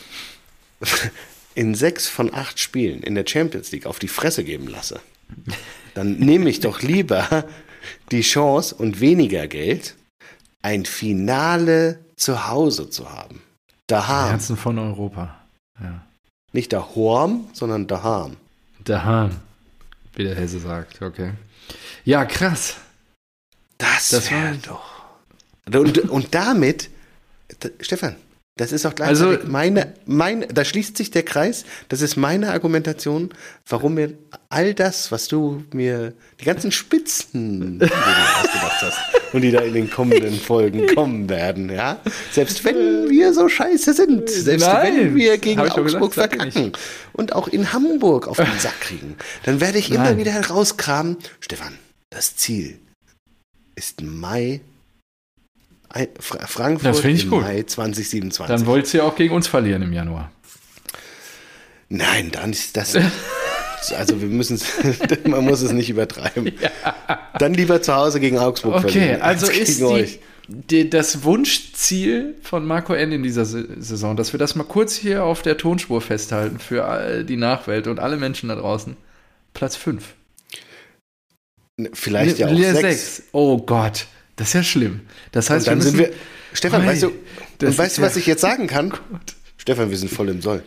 in sechs von acht Spielen in der Champions League auf die Fresse geben lasse, dann nehme ich doch lieber die Chance und weniger Geld, ein Finale zu Hause zu haben. Daheim. Herzen von Europa. Ja. Nicht daheim, sondern daheim. Daheim, wie der Hesse sagt. Okay. Ja, krass. Das, Das wäre war- doch. Und, und damit, d- Stefan, das ist auch gleichzeitig Also- meine, meine, da schließt sich der Kreis, das ist meine Argumentation, warum mir all das, was du mir, die ganzen Spitzen, die du ausgedacht hast und die da in den kommenden Folgen kommen werden, ja, selbst wenn wir so scheiße sind, selbst Nein, wenn wir gegen hab ich doch Augsburg gesagt, sag ich verkacken und auch in Hamburg auf den Sack kriegen, dann werde ich immer Nein. wieder herauskramen, Stefan, das Ziel ist Mai, ein- Fra- Das Frankfurt finde ich im gut. Mai zwanzig siebenundzwanzig. Dann wolltest du ja auch gegen uns verlieren im Januar. Nein, dann ist das. Also wir müssen es, man muss es nicht übertreiben. Dann lieber zu Hause gegen Augsburg Okay, verlieren. also als ist gegen die, euch. die, das Wunschziel von Marco N. in dieser Se- Saison, dass wir das mal kurz hier auf der Tonspur festhalten für all die Nachwelt und alle Menschen da draußen. Platz fünf. Vielleicht ja auch Liga sechs. Oh Gott, das ist ja schlimm. Das heißt, Und dann wir müssen, sind wir. Stefan, Oi, weißt du, das und weißt ist du, was ja- ich jetzt sagen kann? Stefan, wir sind voll im Soll.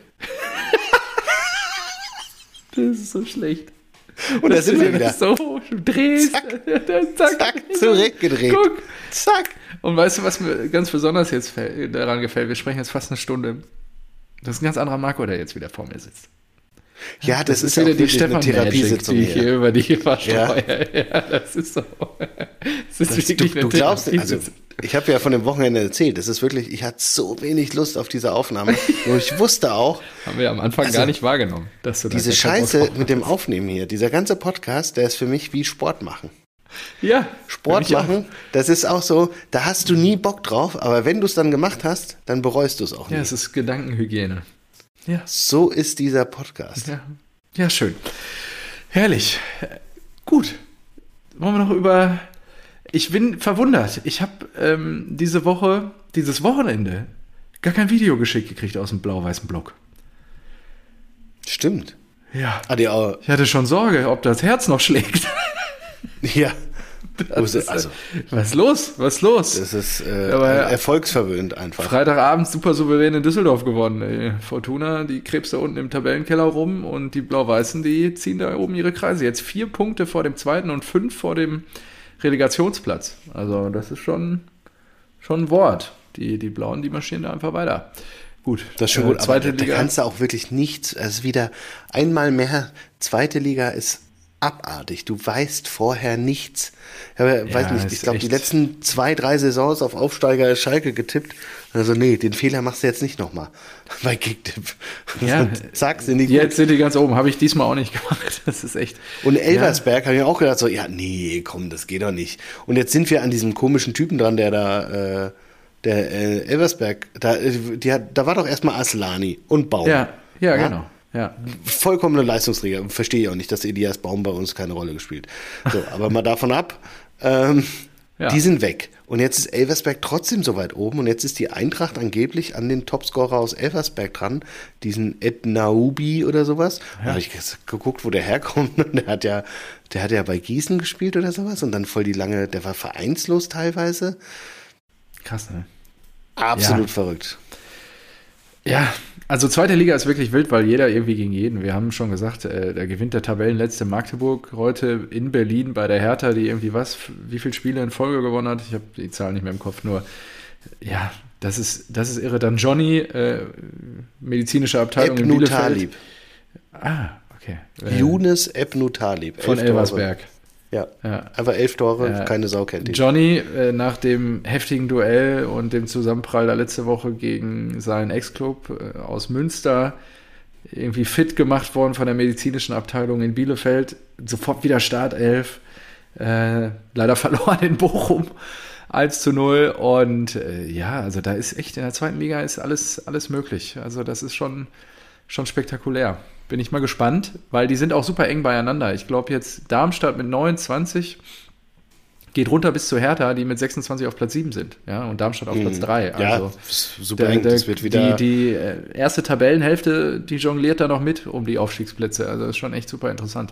Das ist so schlecht. Und da Dass sind du wir dir wieder. das so drehst. Zack, Zack, zurückgedreht. Guck. Zack. Und weißt du, was mir ganz besonders jetzt fäll- daran gefällt? Wir sprechen jetzt fast eine Stunde. Das ist ein ganz anderer Marco, der jetzt wieder vor mir sitzt. Ja, das, ist, wieder auch die wirklich eine Stefan-Magic, Therapiesitzung die ich hier hier. über die verstreue. Ja. ja, das ist so. Das ist Das, du, wirklich eine du glaubst, also Therapiesitzung. ich habe ja von dem Wochenende erzählt, das ist wirklich, ich hatte so wenig Lust auf diese Aufnahme. Und ich wusste auch, Haben wir am Anfang also, gar nicht wahrgenommen, dass du da diese gar keinen Bock Scheiße drauf mit dem hast. Aufnehmen hier, dieser ganze Podcast, der ist für mich wie Sport machen. Ja, Sport für mich auch. machen, das ist auch so, da hast du nie Bock drauf, aber wenn du es dann gemacht hast, dann bereust du es auch nie. Ja, es ist Gedankenhygiene. Ja. So ist dieser Podcast. Ja, ja, schön. Herrlich. Gut. Wollen wir noch über. Ich bin verwundert. Ich habe ähm, diese Woche, dieses Wochenende, gar kein Video geschickt gekriegt aus dem blau-weißen Block. Stimmt. Ja. Ah, die, auch- Ich hatte schon Sorge, ob das Herz noch schlägt. ja, Das ist, also, was ist los? Was ist los? das ist äh, Aber ja. erfolgsverwöhnt einfach. Freitagabend super souverän in Düsseldorf gewonnen. Ey. Fortuna, die krebst da unten im Tabellenkeller rum und die Blau-Weißen, die ziehen da oben ihre Kreise. Jetzt vier Punkte vor dem zweiten und fünf vor dem Relegationsplatz. Also das ist schon, schon ein Wort. Die, die Blauen, die marschieren da einfach weiter. gut. Das ist schon äh, gut, zweite aber Liga. da kannst du auch wirklich nichts, also wieder einmal mehr, zweite Liga ist abartig. Du weißt vorher nichts. Ich habe, Ja, weiß nicht, ist ich glaube, die echt- letzten zwei, drei Saisons auf Aufsteiger Schalke getippt. Also nee, den Fehler machst du jetzt nicht nochmal bei Kicktipp. Ja, Sagst du nicht. Jetzt sind die ganz oben. Habe ich diesmal auch nicht gemacht. Das ist echt. Und Elversberg habe ich auch gedacht, so, ja, nee, komm, das geht doch nicht. Und jetzt sind wir an diesem komischen Typen dran, der da, äh, der äh, Elversberg, da, äh, die hat, da war doch erstmal Aslani und Baum. Ja, ja, Ja? genau. Ja. Vollkommene Leistungsträger. Verstehe ich auch nicht, dass Elias Baum bei uns keine Rolle gespielt. So, aber mal davon ab, ähm, Ja. die sind weg. Und jetzt ist Elversberg trotzdem so weit oben und jetzt ist die Eintracht angeblich an den Topscorer aus Elversberg dran, diesen Ed Naubi oder sowas. Ja. Da habe ich geguckt, wo der herkommt. Und der hat ja, der hat ja bei Gießen gespielt oder sowas und dann voll die lange, der war vereinslos teilweise. Krass, ne? Absolut Ja. verrückt. Ja, also zweite Liga ist wirklich wild, weil jeder irgendwie gegen jeden. Wir haben schon gesagt, äh, der gewinnt der Tabellenletzte Magdeburg heute in Berlin bei der Hertha, die irgendwie was, wie viele Spiele in Folge gewonnen hat. Ich habe die Zahlen nicht mehr im Kopf, nur ja, das ist, das ist irre. Dann Johnny, äh, medizinische Abteilung in Bielefeld. Ebnutalib. Ah, okay. Äh, Younes Ebnutalib. von Elf Tore. Elversberg. Ja. Ja. Einfach elf Tore, Ja. keine Sau kennt ihn. Johnny, äh, nach dem heftigen Duell und dem Zusammenprall da letzte Woche gegen seinen Ex-Club äh, aus Münster, irgendwie fit gemacht worden von der medizinischen Abteilung in Bielefeld, sofort wieder Startelf, äh, leider verloren in Bochum, eins zu null und äh, ja, also da ist echt, in der zweiten Liga ist alles, alles möglich, also das ist schon, schon spektakulär. Bin ich mal gespannt, weil die sind auch super eng beieinander. Ich glaube jetzt Darmstadt mit neunundzwanzig geht runter bis zu Hertha, die mit sechsundzwanzig auf Platz sieben sind. Ja, und Darmstadt auf Platz drei. Ja, Also super der, eng. der, Das wird wieder. die, die äh, erste Tabellenhälfte, die jongliert da noch mit um die Aufstiegsplätze. Also das ist schon echt super interessant.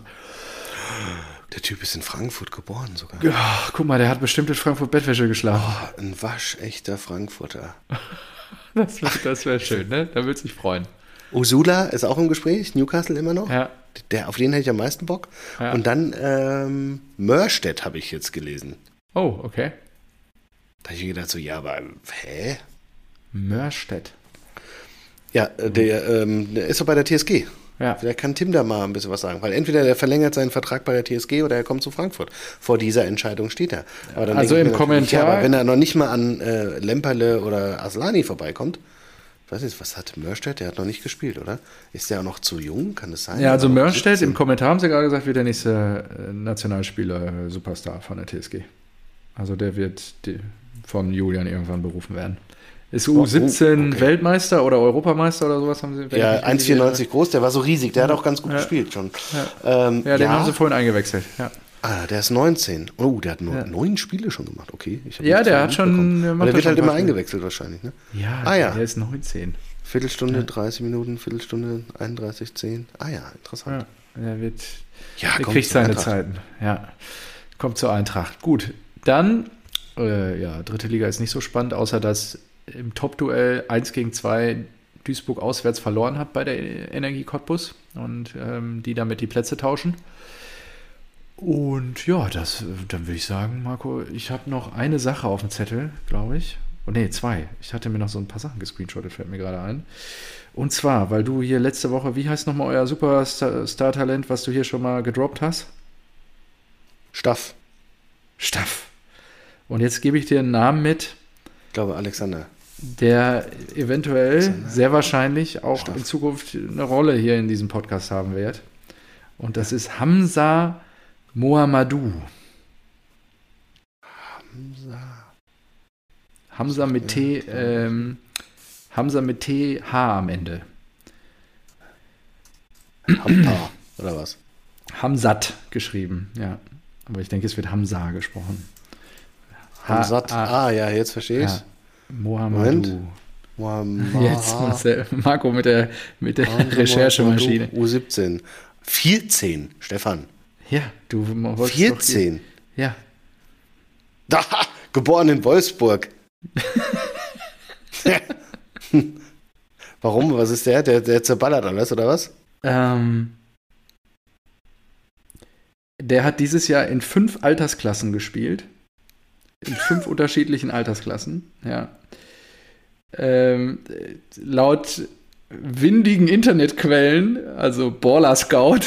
Der Typ ist in Frankfurt geboren sogar. Ach, guck mal, der hat bestimmt in Frankfurt Bettwäsche geschlagen. Ein waschechter Frankfurter. Das, das wäre schön, ne? Da würde sich freuen. Osula ist auch im Gespräch, Newcastle immer noch. Ja. Der, auf den hätte ich am meisten Bock. Ja. Und dann ähm, Mörstedt habe ich jetzt gelesen. Oh, okay. Da habe ich mir gedacht, so, ja, aber hä? Mörstedt. Ja, äh, der, ähm, der ist doch bei der T S G. Ja. Vielleicht kann Tim da mal ein bisschen was sagen. Weil entweder der verlängert seinen Vertrag bei der T S G oder er kommt zu Frankfurt. Vor dieser Entscheidung steht er. Aber dann Also denke im ich mir natürlich, Kommentar- Ja, aber wenn er noch nicht mal an äh, Lemperle oder Aslani vorbeikommt, ich weiß nicht, was hat Mörstedt? Der hat noch nicht gespielt, oder? Ist der auch noch zu jung? Kann das sein? Ja, also Oder Mörstedt, siebzehn? im Kommentar haben sie gerade gesagt, wird der nächste äh, Nationalspieler, äh, Superstar von der T S G. Also der wird die, von Julian irgendwann berufen werden. Ist U siebzehn okay. Weltmeister oder Europameister oder sowas haben sie. wenn Ja, ich mich eins Komma vierundneunzig groß, der war so riesig, der hat auch ganz gut Ja. gespielt schon. Ja. Ähm, Ja, den haben sie vorhin eingewechselt. Ja, Ah, der ist neunzehn. Oh, der hat nur Ja. neun Spiele schon gemacht. Okay. Ich hab Ja, nichts der von hat schon- mitbekommen. der Aber macht der da wird schon halt ein immer paar Spiele. eingewechselt wahrscheinlich, ne? ja, Ah, ja. der ist neunzehn. Viertelstunde, Ja. dreißig Minuten, Viertelstunde, einunddreißig, zehn. Ah ja, interessant. Ja, der wird, Ja, der kommt kriegt zur seine Eintracht. Zeiten. Ja, kommt zur Eintracht. Gut, dann, äh, ja, dritte Liga ist nicht so spannend, außer dass im Top-Duell eins gegen zwei Duisburg auswärts verloren hat bei der Energie Cottbus und ähm, die damit die Plätze tauschen. Und ja, das, dann würde ich sagen, Marco, ich habe noch eine Sache auf dem Zettel, glaube ich. Oh nee, zwei. Ich hatte mir noch so ein paar Sachen gescreenshottet, fällt mir gerade ein. Und zwar, weil du hier letzte Woche, wie heißt nochmal euer Superstar-Talent, was du hier schon mal gedroppt hast? Staff. Staff. Und jetzt gebe ich dir einen Namen mit, Ich glaube, Alexander. der eventuell, sehr wahrscheinlich auch Staff. in Zukunft eine Rolle hier in diesem Podcast haben wird. Und das ist Hamza Mohammadou. Hamza. Hamza mit T, ähm, Hamza mit T H am Ende. Hamza, oder was? Hamzat geschrieben, ja. Aber ich denke, es wird Hamza gesprochen. Hamzat. Ha- Ah, ja, jetzt verstehe ich. Ja. Mohammadou. Moment. Jetzt Marcel, Marco mit der, mit der Recherchemaschine. U siebzehn. vierzehn, Stefan. Ja, du wolltest doch vierzehn. hier- Ja, Da, geboren in Wolfsburg. Warum? Was ist der? Der, der zerballert alles, oder was? ähm, der hat dieses Jahr in fünf Altersklassen gespielt. In fünf unterschiedlichen Altersklassen, ja. Ähm, laut windigen Internetquellen, also Baller Scout,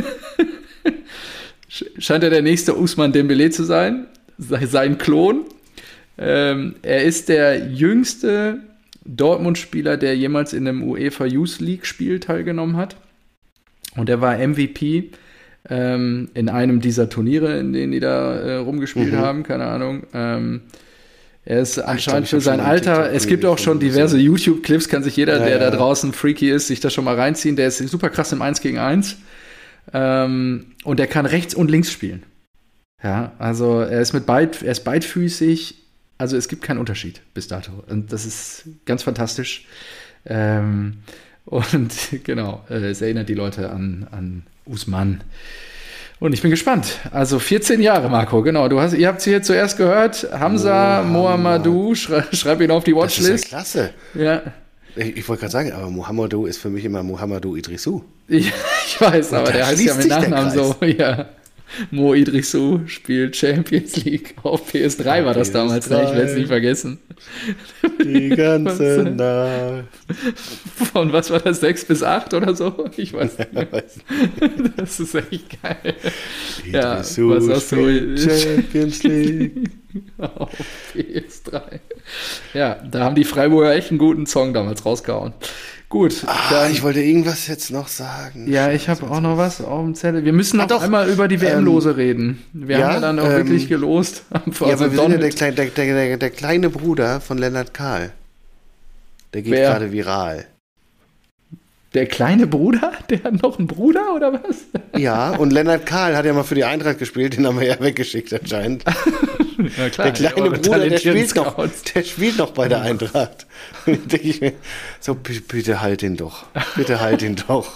scheint er der nächste Ousmane Dembélé zu sein, sein Klon. Ähm, er ist der jüngste Dortmund-Spieler, der jemals in einem UEFA Youth League-Spiel teilgenommen hat. Und er war M V P ähm, in einem dieser Turniere, in denen die da äh, rumgespielt mhm. haben, keine Ahnung. Ähm, er ist anscheinend glaub, für sein Alter, es gibt auch schon diverse so. YouTube-Clips, kann sich jeder, ja, der ja. da draußen freaky ist, sich das schon mal reinziehen. Der ist super krass im eins gegen eins. Ähm, und er kann rechts und links spielen. Ja, also er ist mit beid, er ist beidfüßig. Also es gibt keinen Unterschied bis dato. Und das ist ganz fantastisch. Ähm, und genau, äh, es erinnert die Leute an, an Ousmane. Und ich bin gespannt. Also vierzehn Jahre, Marco, genau. Du hast, ihr habt es hier zuerst gehört. Hamza oh, Mohammadou, schrei, schreib ihn auf die Watchlist. Das ist ja klasse. Ja. Ich, ich wollte gerade sagen, aber Mohammadou ist für mich immer Mohammadou Idrissou. Ich, ich weiß, aber der heißt ja mit Nachnamen so. Ja. Mo Idrissou spielt Champions League auf P S drei, war das P S drei. Damals, ne? Ich werde es nicht vergessen. Die ganze Nacht. Von was war das, sechs bis acht oder so? Ich weiß nicht mehr. Das ist echt geil. Idrissou ja, was spielt Champions League auf P S drei. Ja, da haben die Freiburger echt einen guten Song damals rausgehauen. Gut. Ah, dann, ich wollte irgendwas jetzt noch sagen. Ja, ich habe auch noch was auf dem Zettel. Wir müssen noch ah, einmal über die W M-Lose ähm, reden. Wir ja, haben ja dann auch ähm, wirklich gelost. Ja, also aber wir sind ja der, Kleine, der, der, der, der kleine Bruder von Lennart Kahl. Der geht gerade viral. Der kleine Bruder? Der hat noch einen Bruder, oder was? Ja, und Lennart Kahl hat ja mal für die Eintracht gespielt, den haben wir ja weggeschickt anscheinend. Ja, klar, der kleine Bruder, der spielt, noch, der spielt noch bei der Eintracht. Und denke ich mir, so, bitte halt ihn doch. Bitte halt ihn doch.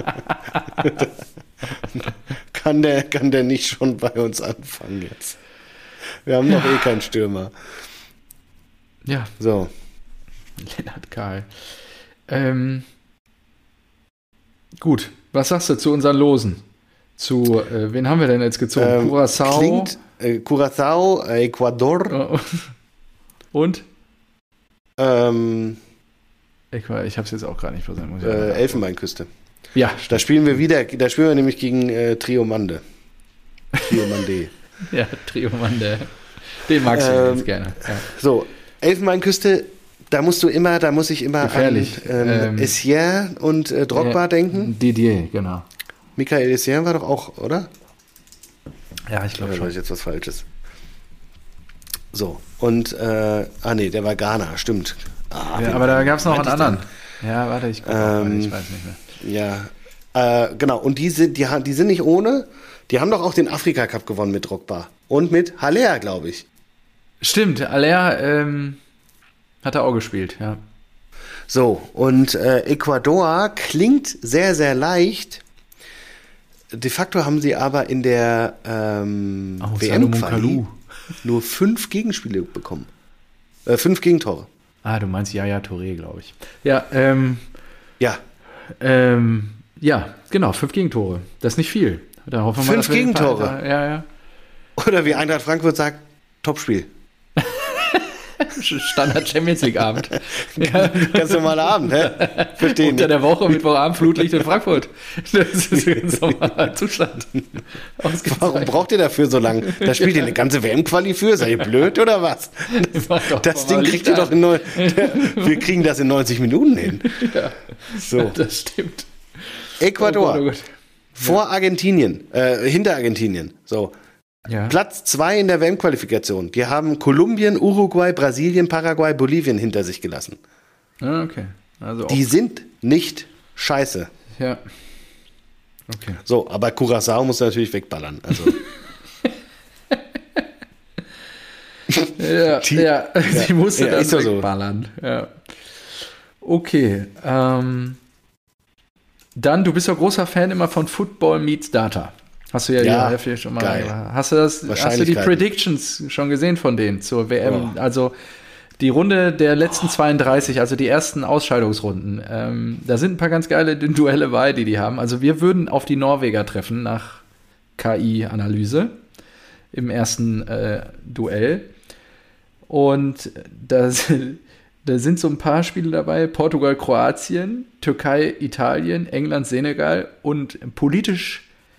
kann, der, kann der nicht schon bei uns anfangen jetzt? Wir haben noch eh keinen Stürmer. Ja. So. Lennart Kahl. Ähm, gut, was sagst du zu unseren Losen? Zu, äh, wen haben wir denn jetzt gezogen? Ähm, Curaçao. Klingt, äh, Curaçao, äh, Ecuador. Und? Ähm, ich ich habe es jetzt auch gerade nicht verstanden. Äh, Elfenbeinküste. Ja. Da spielen wir wieder, da spielen wir nämlich gegen äh, Triomande. Triomande. Ja, Triomande. Den magst du ähm, jetzt gerne. Ja. So, Elfenbeinküste, da musst du immer, da muss ich immer Gefährlich. an ähm, ähm, Essien und äh, Drogba ja, denken. Didier, genau. Michael Essien war doch auch, oder? Ja, ich glaube schon. Oder ich jetzt was Falsches. So, und, äh, ah nee, der war Ghana, stimmt. Ah, ja, aber da gab es noch einen anderen. Dann? Ja, warte, ich gucke ähm, ich weiß nicht mehr. Ja, äh, genau, und die sind, die, die sind nicht ohne, die haben doch auch den Afrika-Cup gewonnen mit Drogba. Und mit Haller, glaube ich. Stimmt, Haller ähm, hat er auch gespielt, ja. So, und äh, Ecuador klingt sehr, sehr leicht. De facto haben sie aber in der ähm, oh, W M-Quali nur fünf Gegenspiele bekommen. Äh, fünf Gegentore. Ah, du meinst Yaya Touré, glaube ich. Ja, ähm. Ja. Ähm, ja, genau, fünf Gegentore. Das ist nicht viel. Da hoffen wir fünf mal, Gegentore? Paar, ja, ja. Oder wie Eintracht Frankfurt sagt, Topspiel. Standard Champions League Abend. Ja. Ganz normaler Abend, hä? Verstehen. Unter der Woche, Mittwochabend, Flutlicht in Frankfurt. Das ist ein ganz normaler Zustand. Warum braucht ihr dafür so lange? Da spielt ihr eine ganze W M-Quali für? Seid ihr blöd oder was? Das, das Ding kriegt ihr doch in neun, wir kriegen das in neunzig Minuten hin. Ja, so. Das stimmt. Ecuador. Oh Gott, oh Gott. Vor ja. Argentinien, äh, hinter Argentinien. So. Ja. Platz zwei in der W M-Qualifikation. Die haben Kolumbien, Uruguay, Brasilien, Paraguay, Bolivien hinter sich gelassen. Ah, okay. Also die sind nicht scheiße. Ja. Okay. So, aber Curaçao muss natürlich wegballern. Also. ja, die, ja, sie ja, musste ja, das ja wegballern. So. Ja. Okay. Ähm, dann, du bist ja großer Fan immer von Football Meets Data. Hast du ja, ja hier schon mal. Geil. Hast du das? Hast du die Predictions schon gesehen von denen zur W M? Oh. Also die Runde der letzten oh. zweiunddreißig, also die ersten Ausscheidungsrunden. Ähm, da sind ein paar ganz geile Duelle bei, die die haben. Also wir würden auf die Norweger treffen nach K I-Analyse im ersten äh, Duell. Und das, Da sind so ein paar Spiele dabei. Portugal, Kroatien, Türkei, Italien, England, Senegal und politisch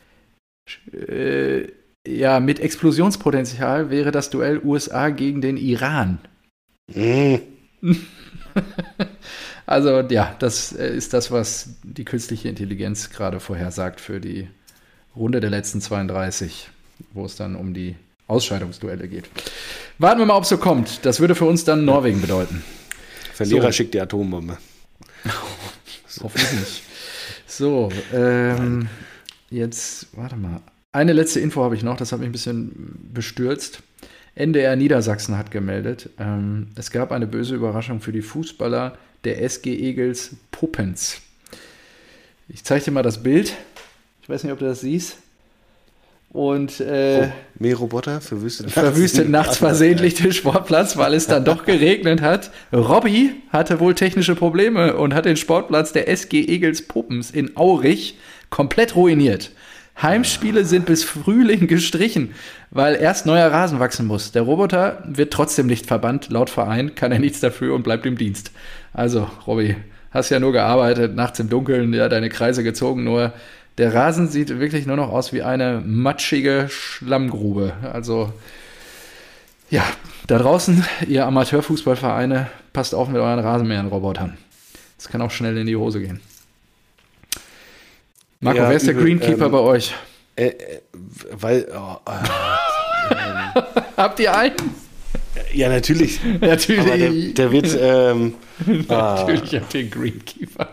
äh, ja, mit Explosionspotenzial wäre das Duell U S A gegen den Iran. Mm. Also ja, das ist das, was die künstliche Intelligenz gerade vorhersagt für die Runde der letzten zweiunddreißig, wo es dann um die Ausscheidungsduelle geht. Warten wir mal, ob es so kommt. Das würde für uns dann Norwegen bedeuten. Verlierer so. schickt die Atombombe. Hoffentlich nicht. So, ähm, jetzt, warte mal. Eine letzte Info habe ich noch, das hat mich ein bisschen bestürzt. N D R Niedersachsen hat gemeldet, ähm, es gab eine böse Überraschung für die Fußballer der S G Egels Poppens. Ich zeige dir mal das Bild. Ich weiß nicht, ob du das siehst. Und äh, oh, Mähroboter verwüstet, verwüstet nachts versehentlich den Sportplatz, weil es dann doch geregnet hat. Robby hatte wohl technische Probleme und hat den Sportplatz der S G Egels Poppens in Aurich komplett ruiniert. Heimspiele sind bis Frühling gestrichen, weil erst neuer Rasen wachsen muss. Der Roboter wird trotzdem nicht verbannt. Laut Verein kann er nichts dafür und bleibt im Dienst. Also, Robby, hast ja nur gearbeitet, nachts im Dunkeln, ja, deine Kreise gezogen, nur der Rasen sieht wirklich nur noch aus wie eine matschige Schlammgrube. Also, ja, da draußen, ihr Amateurfußballvereine, passt auf mit euren Rasenmähern-Robotern. Das kann auch schnell in die Hose gehen. Marco, ja, wer ist der Greenkeeper ähm, bei euch? Äh, äh, weil, oh, äh, ähm, Habt ihr einen? Ja, natürlich. Natürlich. Aber der, der wird, ähm, natürlich ah. habt ihr einen Greenkeeper.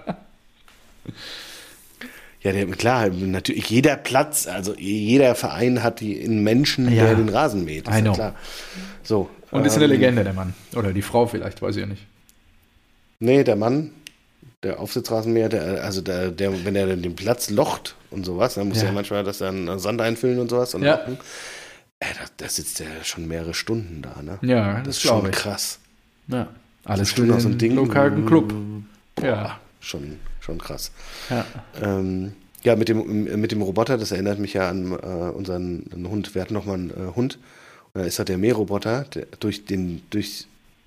Ja, der, klar, natürlich, jeder Platz, also jeder Verein hat die, einen Menschen, ja. der den Rasen mäht. Ist ja klar. So, und ähm, ist eine Legende, der Mann. Oder die Frau vielleicht, weiß ich ja nicht. Nee, der Mann. Der Aufsitzrasenmäher, der, also der, der, wenn er den Platz locht und sowas, dann muss ja. er manchmal das dann Sand einfüllen und sowas. Und ja. lochen. Äh, da, da sitzt der schon mehrere Stunden da, ne? Ja, das, das ist schon ich. krass. Ja, alles für so ein Ding. Lokalen Club. Boah, ja, schon, schon krass. Ja. Ähm, ja, mit dem, mit dem Roboter, das erinnert mich ja an äh, unseren Hund. Wir hatten noch mal einen äh, Hund. Und da ist halt der Mähroboter, der durch den, durch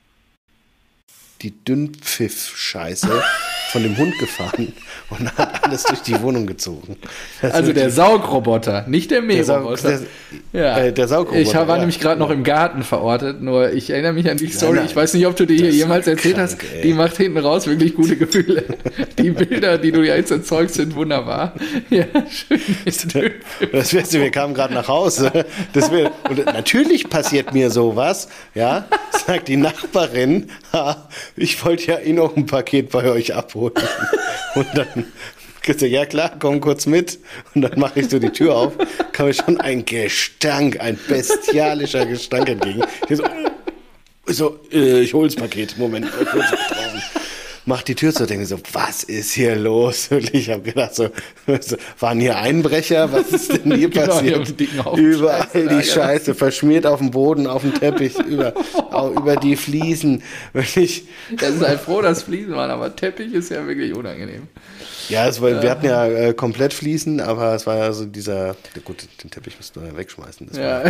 die Dünnpfiff-Scheiße von dem Hund gefahren und hat alles durch die Wohnung gezogen. Das also der Saugroboter, nicht der Mähroboter. Der, Saug, der, ja. äh, der Saugroboter. Ich war ja. nämlich gerade noch im Garten verortet, nur ich erinnere mich an die Story. Ich weiß nicht, ob du dir hier jemals erzählt krank, hast. Ey. Die macht hinten raus wirklich gute Gefühle. Die Bilder, die du jetzt erzeugst, sind wunderbar. Ja, schön. Das weißt du, wir kamen gerade nach Hause. Das wär, und natürlich passiert mir sowas, ja, sagt die Nachbarin, ha, ich wollte ja eh noch ein Paket bei euch abholen. Und dann gesagt, ja klar, komm kurz mit. Und dann mache ich so die Tür auf, kam mir schon ein Gestank, ein bestialischer Gestank entgegen. Ich so, so äh, ich hol das Paket, Moment, kurz draußen. Mach die Tür zu, denke so, was ist hier los? Und ich habe gedacht, so, waren hier Einbrecher? Was ist denn hier genau, passiert? Hier überall Scheiße, die Scheiße, ja. Verschmiert auf dem Boden, auf dem Teppich, über, auch über die Fliesen. Wirklich. Ja, sei froh, dass Fliesen waren, aber Teppich ist ja wirklich unangenehm. Ja, es war, äh, wir hatten ja äh, komplett Fliesen, aber es war ja so dieser, gut, den Teppich mussten wir ja wegschmeißen. Das ja. war,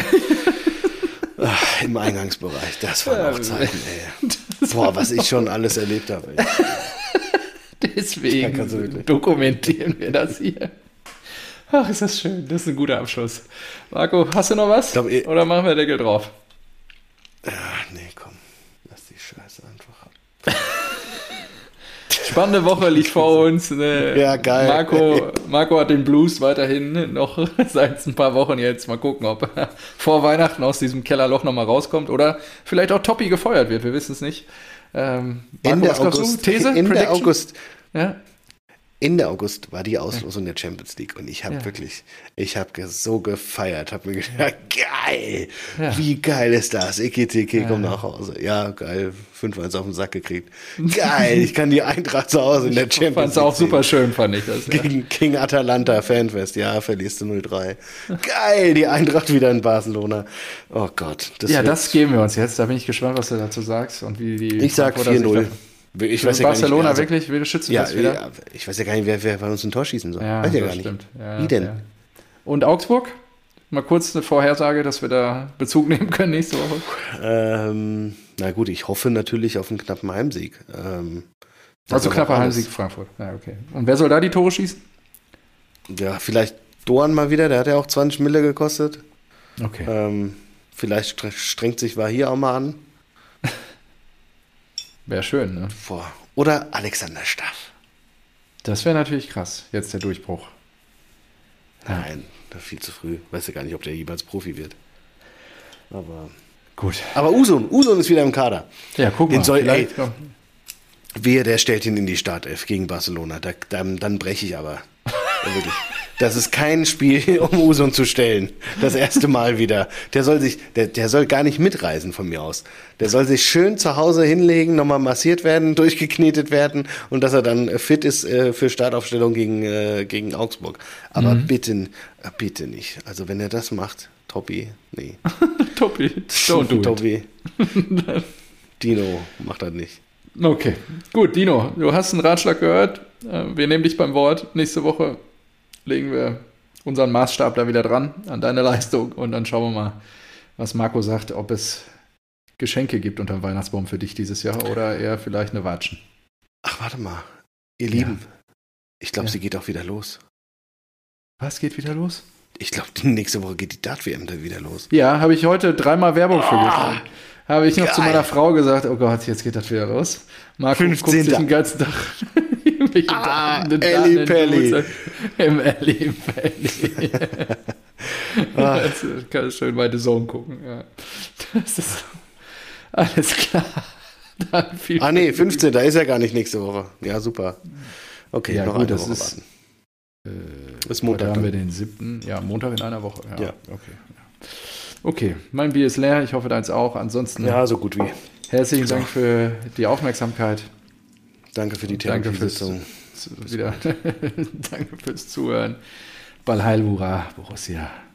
ach, im Eingangsbereich, das waren auch Zeiten, ey. Boah, was ich schon alles erlebt habe. Ey. Deswegen ja, dokumentieren wir das hier. Ach, ist das schön. Das ist ein guter Abschluss. Marco, hast du noch was? Glaub, eh, Oder machen wir Deckel drauf? Ja, nee, komm. Lass die Scheiße einfach ab. Spannende Woche liegt vor uns. Ne? Ja, geil. Marco, Marco hat den Blues weiterhin noch seit ein paar Wochen jetzt. Mal gucken, ob er vor Weihnachten aus diesem Kellerloch nochmal rauskommt oder vielleicht auch Toppi gefeuert wird. Wir wissen es nicht. Ähm, Marco, Ende August. These? Ende Prediction? August. Ja. Ende August war die Auslosung der Champions League und ich habe ja. wirklich, ich habe so gefeiert, habe mir gedacht, geil, ja. wie geil ist das? Ike Tiki, komm ja. nach Hause. Ja, geil, fünf eins auf den Sack gekriegt. Geil, ich kann die Eintracht zu Hause in der Champions League. Ich fand es auch super schön, fand ich das. Ja. Gegen King Atalanta Fanfest, ja, verlierst du null drei. Geil, die Eintracht wieder in Barcelona. Oh Gott. Das ja, das geben wir uns jetzt, da bin ich gespannt, was du dazu sagst und wie die. Ich sag vier null. Ich weiß ja Barcelona gar nicht, also, wirklich, wie schützen ja, das wieder? Ja, ich weiß ja gar nicht, wer, wer bei uns ein Tor schießen soll. Ja, weiß ja das gar nicht. Stimmt. Ja, wie denn? Ja. Und Augsburg? Mal kurz eine Vorhersage, dass wir da Bezug nehmen können nächste Woche. Ähm, na gut, ich hoffe natürlich auf einen knappen Heimsieg. Ähm, also knapper Heimsieg Frankfurt. Ja, okay. Und wer soll da die Tore schießen? Ja, vielleicht Doan mal wieder, der hat ja auch zwanzig Mille gekostet. Okay. Ähm, vielleicht strengt sich Wahir auch mal an. Wäre schön, ne? Boah. Oder Alexander Staff. Das wäre natürlich krass, jetzt der Durchbruch. Nein, ja. Viel zu früh. Weiß ja gar nicht, ob der jemals Profi wird. Aber gut. Aber Usun, Usun ist wieder im Kader. Ja, guck mal. Den soll, ey, wehe, der stellt ihn in die Startelf gegen Barcelona. Da, dann, dann breche ich aber. Ja, wirklich. Das ist kein Spiel, um Usun zu stellen. Das erste Mal wieder. Der soll sich, der, der soll gar nicht mitreisen von mir aus. Der soll sich schön zu Hause hinlegen, nochmal massiert werden, durchgeknetet werden und dass er dann fit ist äh, für Startaufstellung gegen, äh, gegen Augsburg. Aber mhm. bitte, äh, bitte nicht. Also wenn er das macht, Toppi, nee. Toppi, don't do Toppi. Dino macht das nicht. Okay, gut, Dino, du hast einen Ratschlag gehört. Wir nehmen dich beim Wort. Nächste Woche legen wir unseren Maßstab da wieder dran an deine Leistung und dann schauen wir mal, was Marco sagt, ob es Geschenke gibt unter dem Weihnachtsbaum für dich dieses Jahr oder eher vielleicht eine Watschen. Ach, warte mal. Ihr Lieben, ja. ich glaube, ja. sie geht auch wieder los. Was geht wieder los? Ich glaube, nächste Woche geht die Dart-W M dann wieder los. Ja, habe ich heute dreimal Werbung für gesehen. Habe ich noch geil. Zu meiner Frau gesagt, oh Gott, jetzt geht das wieder los. Marco guckt sich den ganzen Tag irgendwelche ah, Daten, Elli Pelli. Im Elli Pelli. Das kann ich schön bei The Zone gucken. Ja. Das ist alles klar. Dann viel ah nee, fünfzehnten ist ja gar nicht nächste Woche. Ja, super. Okay, ja, noch gut, eine das Woche ist, warten. Äh, ist Montag. Heute haben wir den siebten Ja, Montag in einer Woche. Ja, ja. Okay. Ja. Okay, mein Bier ist leer. Ich hoffe, deins auch. Ansonsten. Ja, so gut wie. Herzlichen Dank für die Aufmerksamkeit. Danke für die Therapiesitzung. Wieder. Danke fürs Zuhören. Ball Heil, Hurra, Borussia.